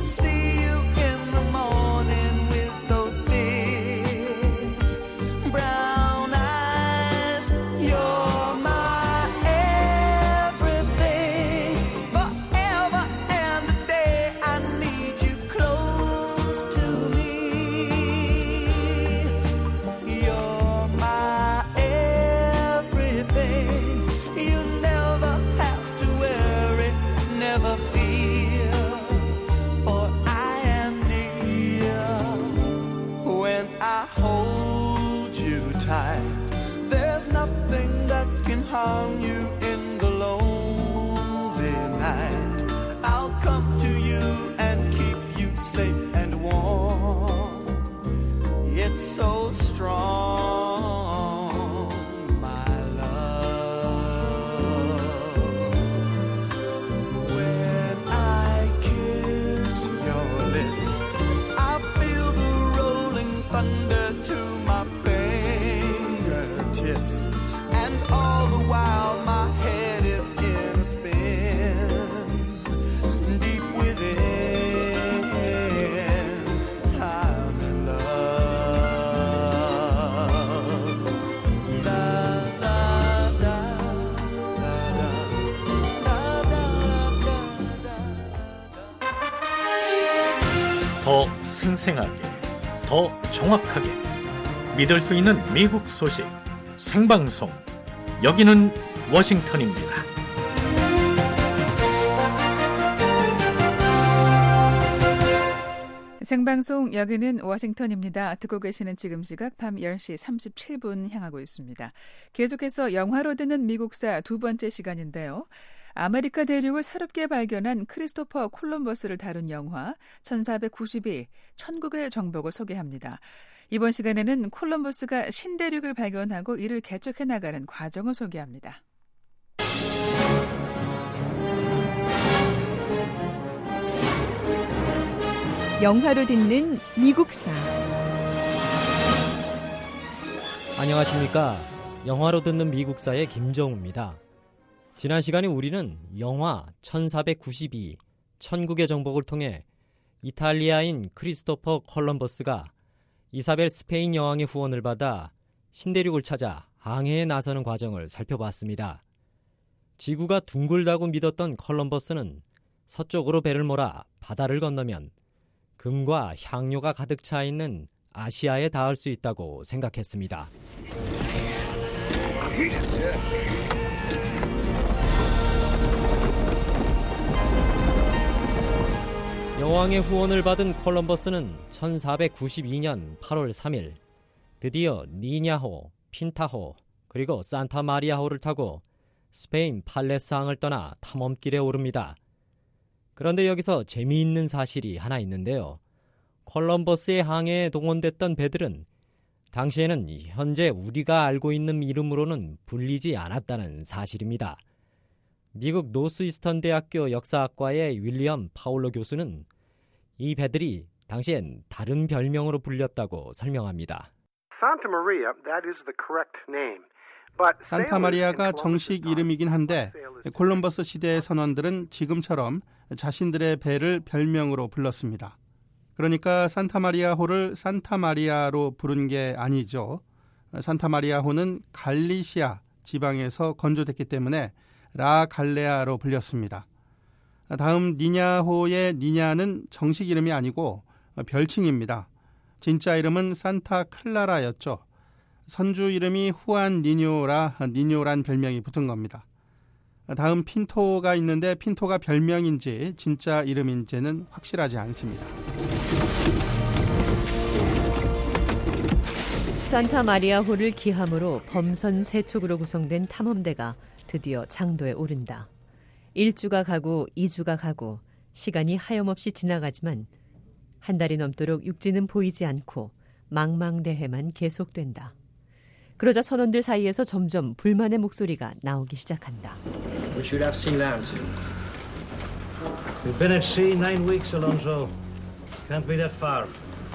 더 생생하게, 더 정확하게 믿을 수 있는 미국 소식 생방송. 여기는 워싱턴입니다. 생방송 여기는 워싱턴입니다. 듣고 계시는 지금 시각 밤 열 시 삼십칠 분 향하고 있습니다. 계속해서 영화로 듣는 미국사 두 번째 시간인데요. 아메리카 대륙을 새롭게 발견한 크리스토퍼 콜럼버스를 다룬 영화 천사백구십일, 천국의 정복을 소개합니다. 이번 시간에는 콜럼버스가 신대륙을 발견하고 이를 개척해 나가는 과정을 소개합니다. 영화로 듣는 미국사. 안녕하십니까. 영화로 듣는 미국사의 김정우입니다. 지난 시간에 우리는 영화 천사백구십이, 천국의 정복을 통해 이탈리아인 크리스토퍼 콜럼버스가 이사벨 스페인 여왕의 후원을 받아 신대륙을 찾아 항해에 나서는 과정을 살펴봤습니다. 지구가 둥글다고 믿었던 콜럼버스는 서쪽으로 배를 몰아 바다를 건너면 금과 향료가 가득 차 있는 아시아에 닿을 수 있다고 생각했습니다. 여왕의 후원을 받은 콜럼버스는 천사백구십이 년 팔월 삼일 드디어 니냐호, 핀타호, 그리고 산타마리아호를 타고 스페인 팔레스항을 떠나 탐험길에 오릅니다. 그런데 여기서 재미있는 사실이 하나 있는데요. 콜럼버스의 항해에 동원됐던 배들은 당시에는 현재 우리가 알고 있는 이름으로는 불리지 않았다는 사실입니다. 미국 노스이스턴 대학교 역사학과의 윌리엄 파울로 교수는 이 배들이 당시엔 다른 별명으로 불렸다고 설명합니다. 산타마리아가 정식 이름이긴 한데 콜럼버스 시대의 선원들은 지금처럼 자신들의 배를 별명으로 불렀습니다. 그러니까 산타마리아호를 산타마리아로 부른 게 아니죠. 산타마리아호는 갈리시아 지방에서 건조됐기 때문에 라 갈레아로 불렸습니다. 다음 니냐호의 니냐는 정식 이름이 아니고 별칭입니다. 진짜 이름은 산타 클라라였죠. 선주 이름이 후안 니뇨라 니뇨란 별명이 붙은 겁니다. 다음 핀토가 있는데 핀토가 별명인지 진짜 이름인지는 확실하지 않습니다. 산타마리아호를 기함으로 범선 세 척으로 구성된 탐험대가 드디어 장도에 오른다. 일 주가 가고 이 주가 가고 시간이 하염없이 지나가지만 한 달이 넘도록 육지는 보이지 않고 망망대해만 계속된다. 그러자 선원들 사이에서 점점 불만의 목소리가 나오기 시작한다. We should have seen land. We've been at sea nine weeks, Alonso. Can't be that far.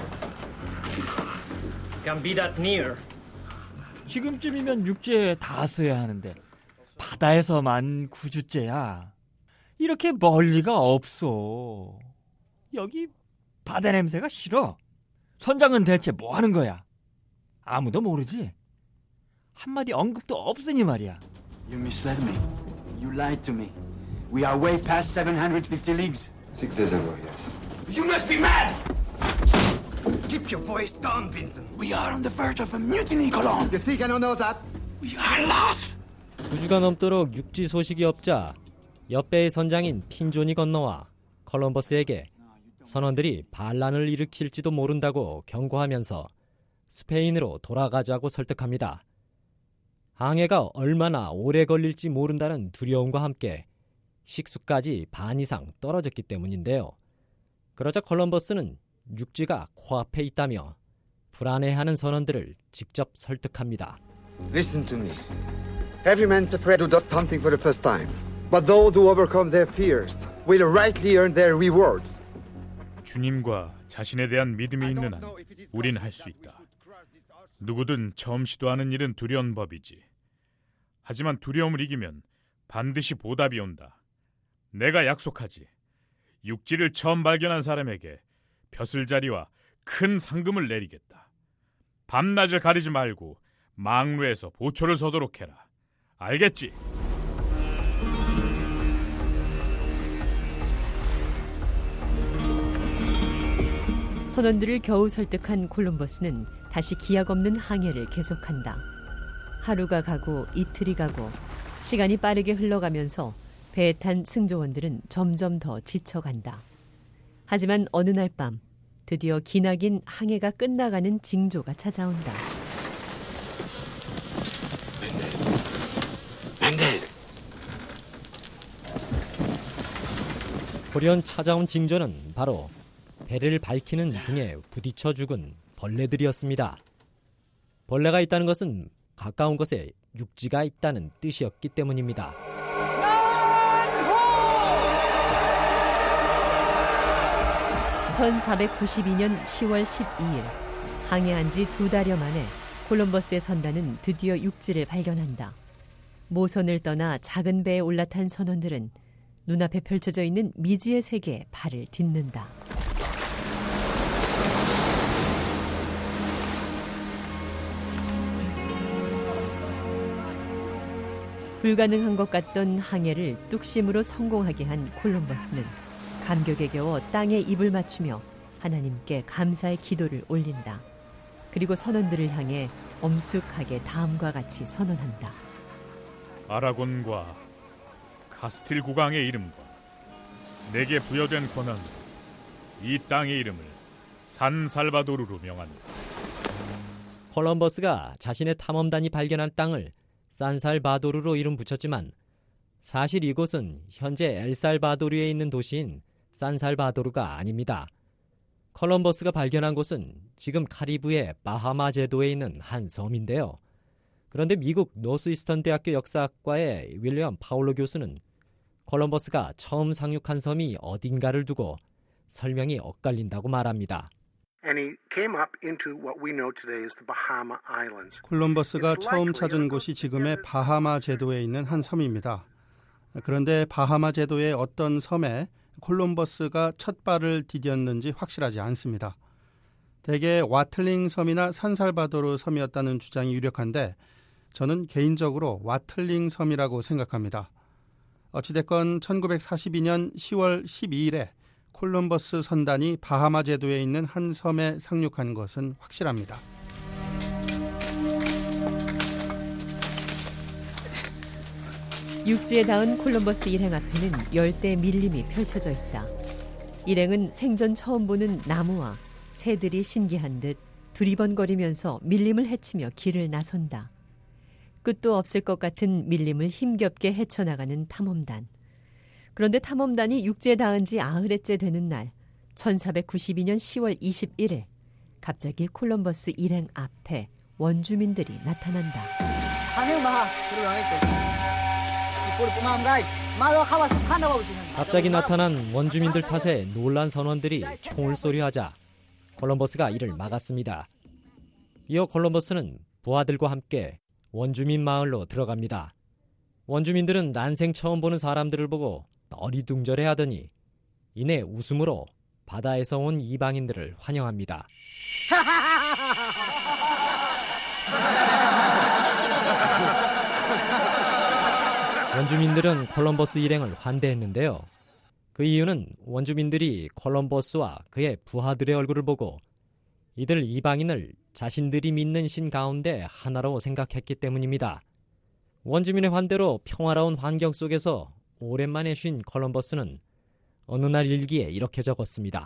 Can't be that near. 지금쯤이면 육지에 닿았어야 하는데 바다에서만 구 주째야. 이렇게 멀리가 없어. 여기 바다 냄새가 싫어. 선장은 대체 뭐 하는 거야? 아무도 모르지? 한마디 언급도 없으니 말이야. You misled me. You lied to me. We are way past seven hundred fifty leagues. Six days ago, yes. You must be mad! Keep your voice down, Vincent. We are on the verge of a mutiny, Colon. You think I don't know that? We are lost! 두 주가 넘도록 육지 소식이 없자 옆배의 선장인 핀존이 건너와 콜럼버스에게 선원들이 반란을 일으킬지도 모른다고 경고하면서 스페인으로 돌아가자고 설득합니다. 항해가 얼마나 오래 걸릴지 모른다는 두려움과 함께 식수까지 반 이상 떨어졌기 때문인데요. 그러자 콜럼버스는 육지가 코앞에 있다며 불안해하는 선원들을 직접 설득합니다. Listen to me. Every man's afraid who does something for the first time. But those who overcome their fears will rightly earn their rewards. 주님과 자신에 대한 믿음이 있는 한 우린 할 수 있다. 누구든 처음 시도하는 일은 두려운 법이지. 하지만 두려움을 이기면 반드시 보답이 온다. 내가 약속하지. 육지를 처음 발견한 사람에게 벼슬자리와 큰 상금을 내리겠다. 밤낮을 가리지 말고 망루에서 보초를 서도록 해라. 알겠지? 선원들을 겨우 설득한 콜럼버스는 다시 기약 없는 항해를 계속한다. 하루가 가고 이틀이 가고 시간이 빠르게 흘러가면서 배에 탄 승조원들은 점점 더 지쳐간다. 하지만 어느 날 밤 드디어 기나긴 항해가 끝나가는 징조가 찾아온다. 돌연 찾아온 징조는 바로 배를 밝히는 등에 부딪혀 죽은 벌레들이었습니다. 벌레가 있다는 것은 가까운 곳에 육지가 있다는 뜻이었기 때문입니다. 천사백구십이 년 시월 십이일 항해한 지 두 달여 만에 콜럼버스의 선단은 드디어 육지를 발견한다. 모선을 떠나 작은 배에 올라탄 선원들은 눈앞에 펼쳐져 있는 미지의 세계에 발을 딛는다. 불가능한 것 같던 항해를 뚝심으로 성공하게 한 콜럼버스는 감격에 겨워 땅에 입을 맞추며 하나님께 감사의 기도를 올린다. 그리고 선원들을 향해 엄숙하게 다음과 같이 선언한다. 아라곤과 카스틸 국왕의 이름과 내게 부여된 권한으로 이 땅의 이름을 산살바도르로 명한다. 콜럼버스가 자신의 탐험단이 발견한 땅을 산살바도르로 이름 붙였지만 사실 이곳은 현재 엘살바도르에 있는 도시인 산살바도르가 아닙니다. 콜럼버스가 발견한 곳은 지금 카리브해 바하마 제도에 있는 한 섬인데요. 그런데 미국 노스이스턴 대학교 역사학과의 윌리엄 파울로 교수는 콜럼버스가 처음 상륙한 섬이 어딘가를 두고 설명이 엇갈린다고 말합니다. 콜럼버스가 처음 찾은 곳이 지금의 바하마 제도에 있는 한 섬입니다. 그런데 바하마 제도의 어떤 섬에 콜럼버스가 첫 발을 디뎠는지 확실하지 않습니다. 대개 와틀링 섬이나 산살바도르 섬이었다는 주장이 유력한데 저는 개인적으로 와틀링 섬이라고 생각합니다. 어찌됐건 천구백사십이 년 시월 십이일에 콜럼버스 선단이 바하마 제도에 있는 한 섬에 상륙한 것은 확실합니다. 육지에 닿은 콜럼버스 일행 앞에는 열대 밀림이 펼쳐져 있다. 일행은 생전 처음 보는 나무와 새들이 신기한 듯 두리번거리면서 밀림을 헤치며 길을 나선다. 끝도 없을 것 같은 밀림을 힘겹게 헤쳐나가는 탐험단. 그런데 탐험단이 육지에 닿은 지 아흘째 되는 날 천사백구십이 년 시월 이십일일 갑자기 콜럼버스 일행 앞에 원주민들이 나타난다. 갑자기 나타난 원주민들 탓에 놀란 선원들이 총을 쏘려하자 콜럼버스가 이를 막았습니다. 이어 콜럼버스는 부하들과 함께 원주민 마을로 들어갑니다. 원주민들은 난생 처음 보는 사람들을 보고 어리둥절해하더니 이내 웃음으로 바다에서 온 이방인들을 환영합니다. 원주민들은 콜럼버스 일행을 환대했는데요. 그 이유는 원주민들이 콜럼버스와 그의 부하들의 얼굴을 보고 이들 이방인을 자신들이 믿는 신 가운데 하나로 생각했기 때문입니다. 원주민의 환대로 평화로운 환경 속에서 오랜만에 쉰 콜럼버스는 어느 날 일기에 이렇게 적었습니다.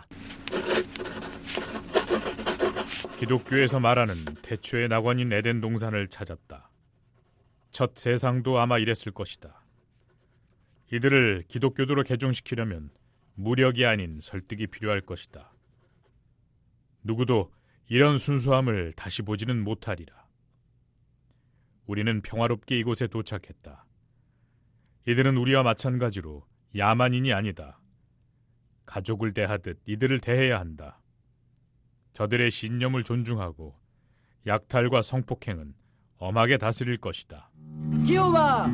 기독교에서 말하는 태초의 낙원인 에덴 동산을 찾았다. 첫 세상도 아마 이랬을 것이다. 이들을 기독교도로 개종시키려면 무력이 아닌 설득이 필요할 것이다. 누구도 이런 순수함을 다시 보지는 못하리라. 우리는 평화롭게 이곳에 도착했다. 이들은 우리와 마찬가지로 야만인이 아니다. 가족을 대하듯 이들을 대해야 한다. 저들의 신념을 존중하고 약탈과 성폭행은 엄하게 다스릴 것이다. 기호바!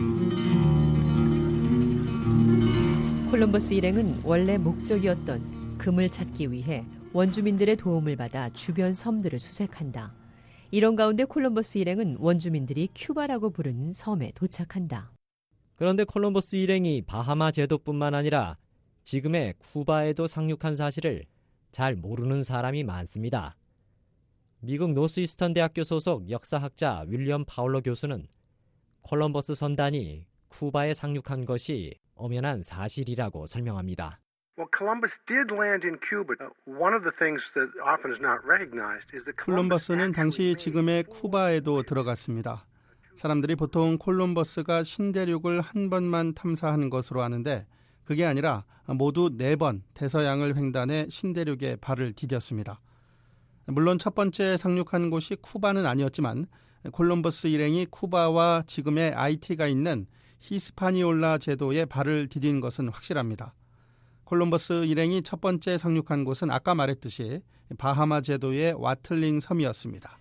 콜럼버스 일행은 원래 목적이었던 금을 찾기 위해 원주민들의 도움을 받아 주변 섬들을 수색한다. 이런 가운데 콜럼버스 일행은 원주민들이 큐바라고 부르는 섬에 도착한다. 그런데 콜럼버스 일행이 바하마 제도뿐만 아니라 지금의 쿠바에도 상륙한 사실을 잘 모르는 사람이 많습니다. 미국 노스이스턴 대학교 소속 역사학자 윌리엄 파울러 교수는 콜럼버스 선단이 쿠바에 상륙한 것이 엄연한 사실이라고 설명합니다. Well, Columbus did land in Cuba. One of the things that often is not recognized is that 콜럼버스는 당시 지금의 쿠바에도 들어갔습니다. 사람들이 보통 콜럼버스가 신대륙을 한 번만 탐사한 것으로 아는데 그게 아니라 모두 네 번 대서양을 횡단해 신대륙에 발을 디뎠습니다. 물론 첫 번째 상륙한 곳이 쿠바는 아니었지만 콜럼버스 일행이 쿠바와 지금의 아이티가 있는 히스파니올라 제도에 발을 디딘 것은 확실합니다. 콜럼버스 일행이 첫 번째 상륙한 곳은 아까 말했듯이 바하마 제도의 와틀링 섬이었습니다.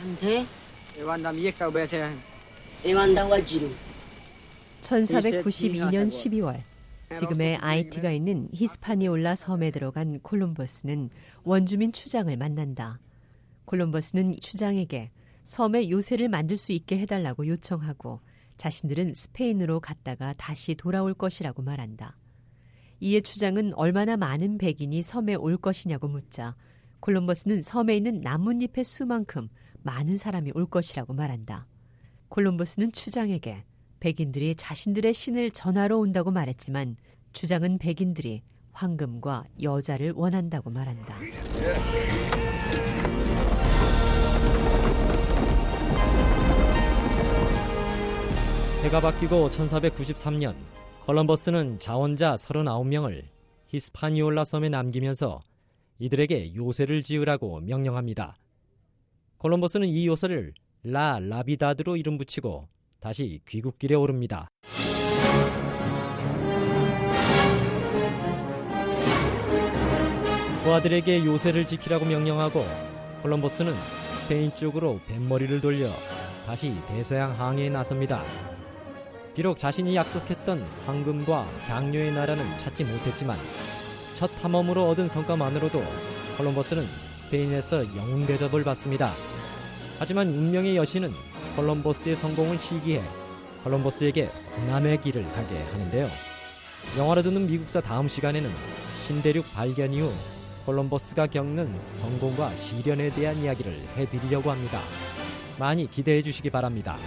천사백구십이 년 십이월 지금의 아이티가 있는 히스파니올라 섬에 들어간 콜럼버스는 원주민 추장을 만난다. 콜럼버스는 추장에게 섬에 요새를 만들 수 있게 해달라고 요청하고 자신들은 스페인으로 갔다가 다시 돌아올 것이라고 말한다. 이에 추장은 얼마나 많은 백인이 섬에 올 것이냐고 묻자 콜럼버스는 섬에 있는 나뭇잎의 수만큼 많은 사람이 올 것이라고 말한다. 콜럼버스는 추장에게 백인들이 자신들의 신을 전하러 온다고 말했지만 추장은 백인들이 황금과 여자를 원한다고 말한다. 해가 바뀌고 천사백구십삼 년 콜럼버스는 자원자 서른아홉 명을 히스파니올라 섬에 남기면서 이들에게 요새를 지으라고 명령합니다. 콜럼버스는 이 요새를 라 라비다드로 이름 붙이고 다시 귀국길에 오릅니다. 부하들에게 요새를 지키라고 명령하고 콜럼버스는 스페인 쪽으로 뱃머리를 돌려 다시 대서양 항해에 나섭니다. 비록 자신이 약속했던 황금과 향료의 나라는 찾지 못했지만 첫 탐험으로 얻은 성과만으로도 콜럼버스는 스페인에서 영웅 대접을 받습니다. 하지만 운명의 여신은 콜럼버스의 성공을 시기해 콜럼버스에게 고난의 길을 가게 하는데요. 영화로 듣는 미국사 다음 시간에는 신대륙 발견 이후 콜럼버스가 겪는 성공과 시련에 대한 이야기를 해드리려고 합니다. 많이 기대해 주시기 바랍니다.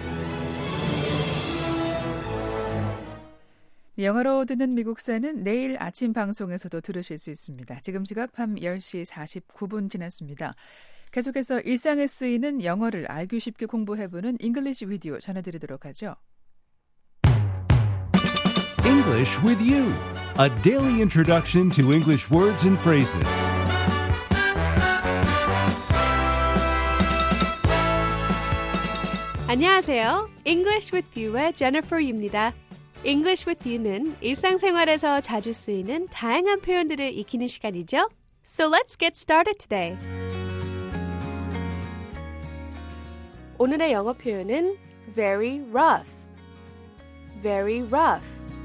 영어로 듣는 미국사는 내일 아침 방송에서도 들으실 수 있습니다. 지금 시각 밤 열 시 사십구 분 지났습니다. 계속해서 일상에 쓰이는 영어를 알기 쉽게 공부해보는 English With You 전해드리도록 하죠. English with You, a daily introduction to English words and phrases. 안녕하세요. English with You의 Jennifer Yu입니다. English with You는 일상생활에서 자주 쓰이는 다양한 표현들을 익히는 시간이죠. So let's get started today. 오늘의 영어 표현은 very rough. very rough.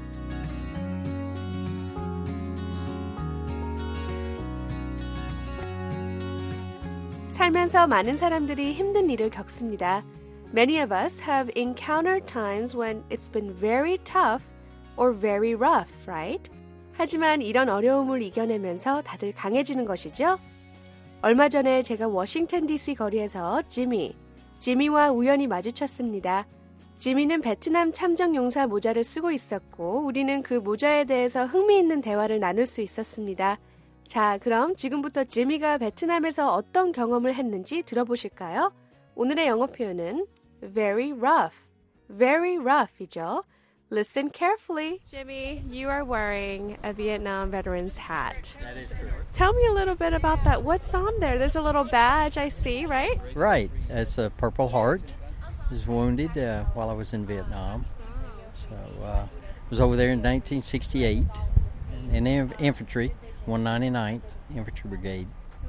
살면서 많은 사람들이 힘든 일을 겪습니다. Many of us have encountered times when it's been very tough or very rough, right? 하지만 이런 어려움을 이겨내면서 다들 강해지는 것이죠. 얼마 전에 제가 워싱턴 디씨 거리에서 지미, 지미와 우연히 마주쳤습니다. 지미는 베트남 참전용사 모자를 쓰고 있었고 우리는 그 모자에 대해서 흥미있는 대화를 나눌 수 있었습니다. 자, 그럼 지금부터 지미가 베트남에서 어떤 경험을 했는지 들어보실까요? 오늘의 영어 표현은 very rough, very rough이죠. Listen carefully. Jimmy, you are wearing a Vietnam veteran's hat. That is correct. Tell me a little bit about that. What's on there? There's a little badge I see, right? Right. It's a Purple Heart. I was wounded uh, while I was in Vietnam. So uh, I was over there in nineteen sixty-eight in infantry, one ninety-ninth Infantry Brigade.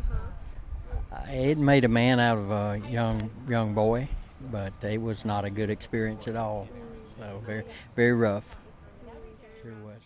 It made a man out of a young young boy, but it was not a good experience at all. So very very rough. Sure was.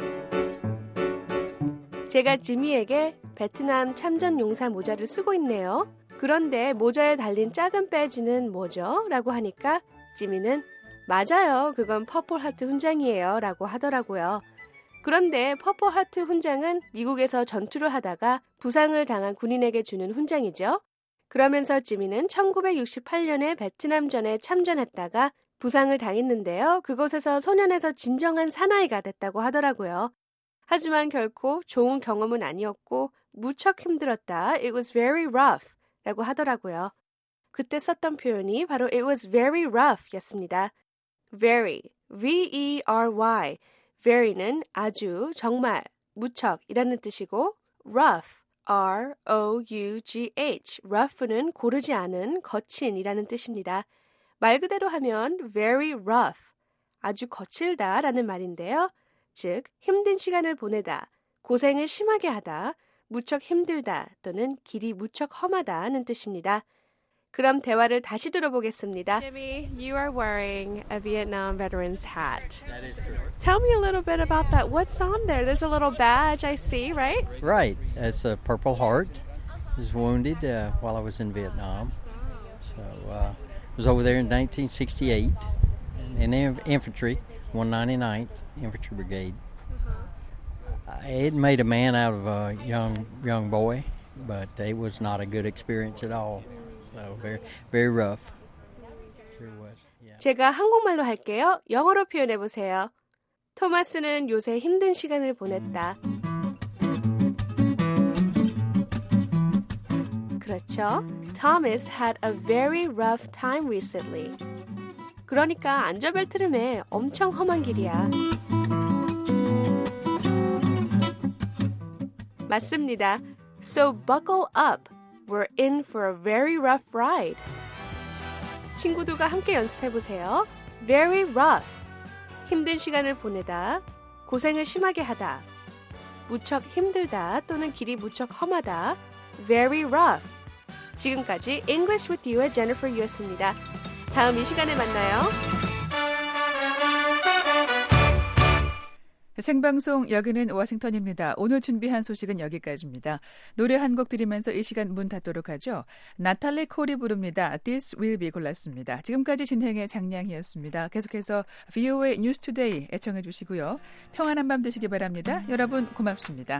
Yeah. 제가 지미에게 베트남 참전 용사 모자를 쓰고 있네요. 그런데 모자에 달린 작은 배지는 뭐죠? 라고 하니까 지미는 맞아요. 그건 퍼플 하트 훈장이에요. 라고 하더라고요. 그런데 퍼플 하트 훈장은 미국에서 전투를 하다가 부상을 당한 군인에게 주는 훈장이죠. 그러면서 지미는 천구백육십팔 년에 베트남전에 참전했다가 부상을 당했는데요. 그곳에서 소년에서 진정한 사나이가 됐다고 하더라고요. 하지만 결코 좋은 경험은 아니었고 무척 힘들었다. It was very rough 라고 하더라고요. 그때 썼던 표현이 바로 It was very rough 였습니다. Very, V-E-R-Y, very는 아주, 정말, 무척 이라는 뜻이고 rough, R-O-U-G-H, rough는 고르지 않은, 거친 이라는 뜻입니다. 말 그대로 하면 very rough, 아주 거칠다 라는 말인데요. 즉, 힘든 시간을 보내다, 고생을 심하게 하다, 무척 힘들다 또는 길이 무척 험하다는 뜻입니다. 그럼 대화를 다시 들어보겠습니다. Jimmy, you are wearing a Vietnam veteran's hat. That is correct. Tell me a little bit about that. What's on there? There's a little badge I see, right? Right. It's a Purple Heart. I was wounded uh, while I was in Vietnam. So uh, I was over there in nineteen sixty-eight in the infantry, one ninety-ninth Infantry Brigade. It made a man out of a young young boy, but it was not a good experience at all. So very very rough. Sure was. Yeah. 제가 한국말로 할게요. 영어로 표현해 보세요. 토마스는 요새 힘든 시간을 보냈다. 그렇죠. Thomas had a very rough time recently. 그러니까 안전벨트를 매. 엄청 험한 길이야. 맞습니다. So buckle up. We're in for a very rough ride. 친구들과 함께 연습해 보세요. Very rough. 힘든 시간을 보내다. 고생을 심하게 하다. 무척 힘들다 또는 길이 무척 험하다. Very rough. 지금까지 English with You의 Jennifer Yu였습니다. 다음 이 시간에 만나요. 생방송 여기는 워싱턴입니다. 오늘 준비한 소식은 여기까지입니다. 노래 한 곡 들으면서 이 시간 문 닫도록 하죠. 나탈리 콜이 부릅니다. This will be 골랐습니다. 지금까지 진행의 장량이었습니다. 계속해서 브이오에이 뉴스 투데이 애청해 주시고요. 평안한 밤 되시기 바랍니다. 여러분 고맙습니다.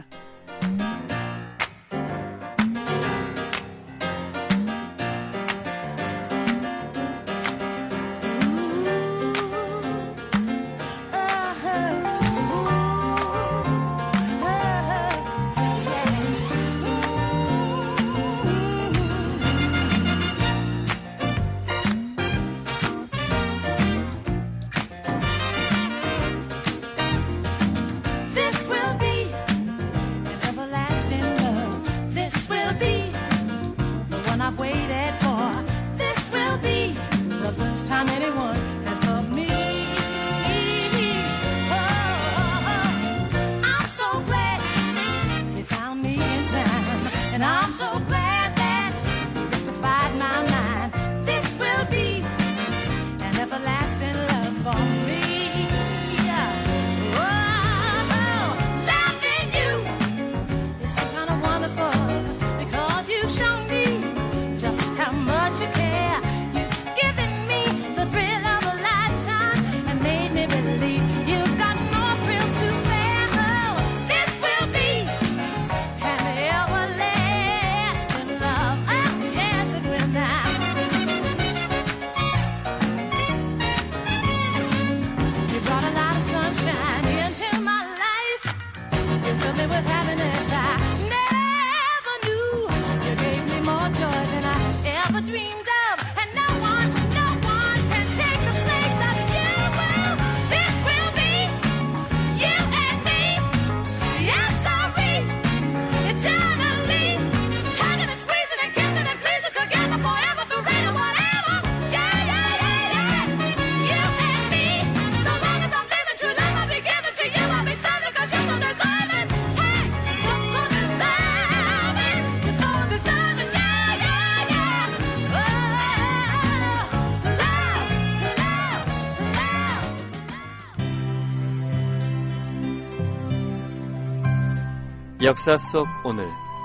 역사 속 오늘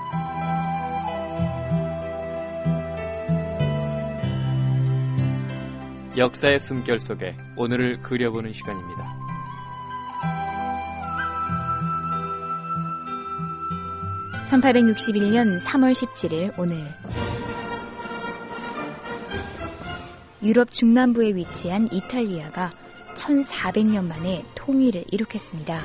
역사의 숨결 속에 오늘을 그려보는 시간입니다. 천팔백육십일 년 삼월 십칠일 오늘 유럽 중남부에 위치한 이탈리아가 천사백 년 만에 통일을 이룩했습니다.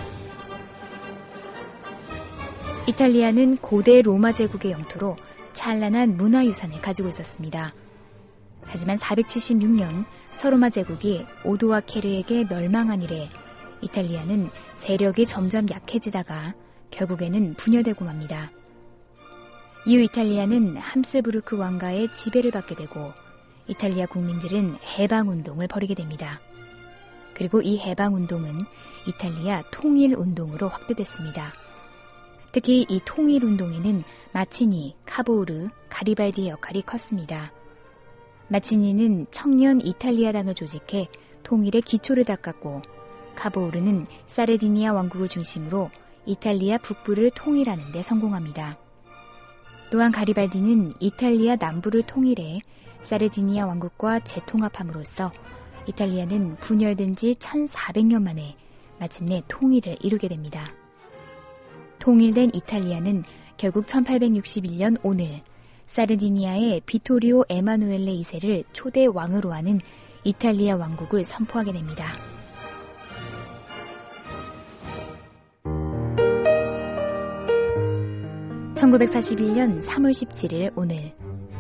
이탈리아는 고대 로마 제국의 영토로 찬란한 문화유산을 가지고 있었습니다. 하지만 사백칠십육 년 서로마 제국이 오도와 케르에게 멸망한 이래 이탈리아는 세력이 점점 약해지다가 결국에는 분열되고 맙니다. 이후 이탈리아는 함스부르크 왕가의 지배를 받게 되고 이탈리아 국민들은 해방운동을 벌이게 됩니다. 그리고 이 해방운동은 이탈리아 통일운동으로 확대됐습니다. 특히 이 통일운동에는 마치니, 카보우르, 가리발디의 역할이 컸습니다. 마치니는 청년 이탈리아당을 조직해 통일의 기초를 닦았고 카보우르는 사르디니아 왕국을 중심으로 이탈리아 북부를 통일하는 데 성공합니다. 또한 가리발디는 이탈리아 남부를 통일해 사르디니아 왕국과 재통합함으로써 이탈리아는 분열된 지 천사백 년 만에 마침내 통일을 이루게 됩니다. 통일된 이탈리아는 결국 천팔백육십일 년 오늘 사르디니아의 비토리오 에마누엘레 이 세를 초대 왕으로 하는 이탈리아 왕국을 선포하게 됩니다. 천구백사십일 년 삼월 십칠일 오늘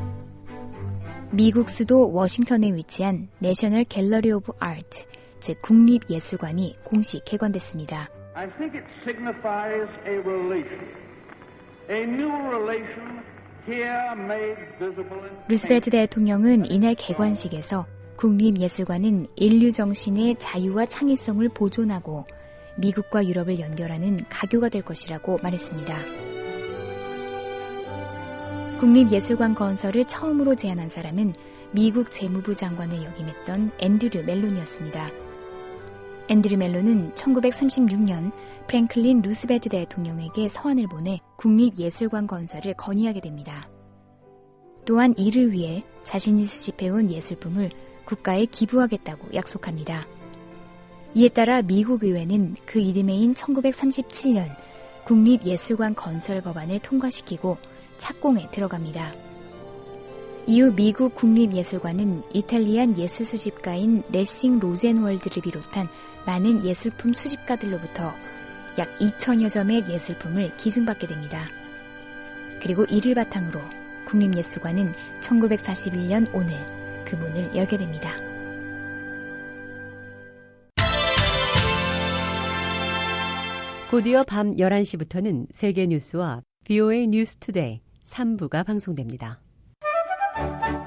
미국 수도 워싱턴에 위치한 내셔널 갤러리 오브 아트, 즉 국립예술관이 공식 개관됐습니다. I think it signifies a relation, a new relation here made visible in 루스벨트 대통령은 이날 개관식에서 국립예술관은 인류 정신의 자유와 창의성을 보존하고 미국과 유럽을 연결하는 가교가 될 것이라고 말했습니다. 국립예술관 건설을 처음으로 제안한 사람은 미국 재무부 장관을 역임했던 앤드류 멜론이었습니다. 앤드류 멜론은 천구백삼십육 년 프랭클린 루스벨트 대통령에게 서한을 보내 국립예술관 건설을 건의하게 됩니다. 또한 이를 위해 자신이 수집해온 예술품을 국가에 기부하겠다고 약속합니다. 이에 따라 미국 의회는 그 이듬해인 천구백삼십칠 년 국립예술관 건설 법안을 통과시키고 착공에 들어갑니다. 이후 미국 국립예술관은 이탈리안 예술 수집가인 레싱 로젠월드를 비롯한 많은 예술품 수집가들로부터 약 이천여 점의 예술품을 기증받게 됩니다. 그리고 이를 바탕으로 국립예술관은 천구백사십일 년 오늘 그 문을 열게 됩니다. 곧이어 밤 열한 시부터는 세계 뉴스와 비오에이 뉴스 투데이 삼 부가 방송됩니다.